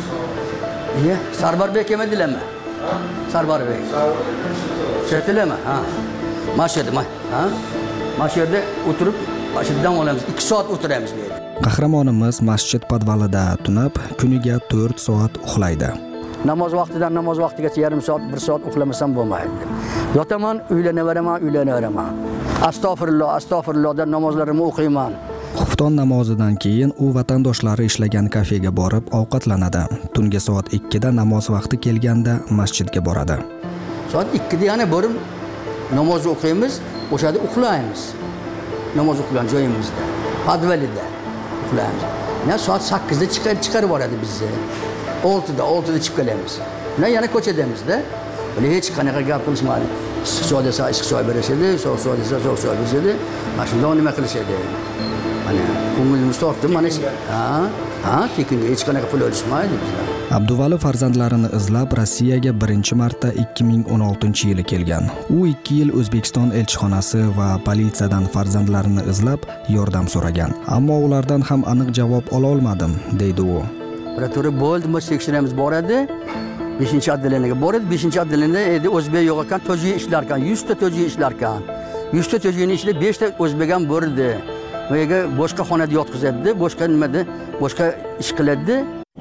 Sarbarbek kelmadilarmi? Sarbarbek. Shetilarmi? Ha. Mashhurmi? Ha? Mashhurda o'tirib, mashhurdan olamiz. 2 soat o'tiramiz bu yerda. Qahramonimiz masjid podvalida tunab, kuniga 4 soat uxlaydi. Namoz vaqtidan namoz vaqtigacha yarim soat, 1 soat uxlamasam bo'lmaydi. Yotaman, uylanaveraman. Astag'firullohdan namozlarimni o'qiyman. Xufton namozidan keyin u vatandoshlari ishlagan kafega borib ovqatlanadi. Tungi soat 2 da namoz vaqti kelganda masjidga boradi. Soat 2 da yana borib namoz o'qiymiz, o'shada uxlaymiz. Namoz o'qigan joyimizda, podvalida uxlaymiz. Soat 8 da chiqarib boradi bizni. 6 da chiqib kelamiz. Yana ko'chadamizda. Buni hech qanaqa gap qilishmaydi. Issiqchoy desa issiqchoy berishadi, sovuq soy desa sovuq soy berishadi. Mana shunday nima qilishadi? Mana ko'ngilimiz tortib, mana tekinga hech qanaqa pul olishmaydi bizlar. Abduvali farzandlarini izlab Rossiyaga birinchi marta 2016-yili kelgan. U 2 yil O'zbekiston elchixonasi va politsiyadan farzandlarini izlab yordam so'ragan. Ammo ulardan ham aniq javob ola olmadim, deydi u. Prokuratura bo'ldi, tekshiramiz boradi. 5-otdeleniyaga boradi. 5-otdeleniyada o'zbek yo'q ekan, to'ji ishlar ekan, 100 ta to'ji ishlar ekan. 100 ta to'jini ichida 5 ta o'zbek ham bordi. Bu yerga boshqa xonada yotqizadi, boshqa nimada, boshqa ish qiladi.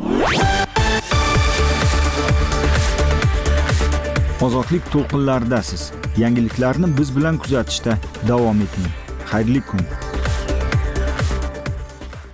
Ozodlik to'lqinlaridasiz. Yangiliklarni biz bilan kuzatishda davom eting. Xayrli kun.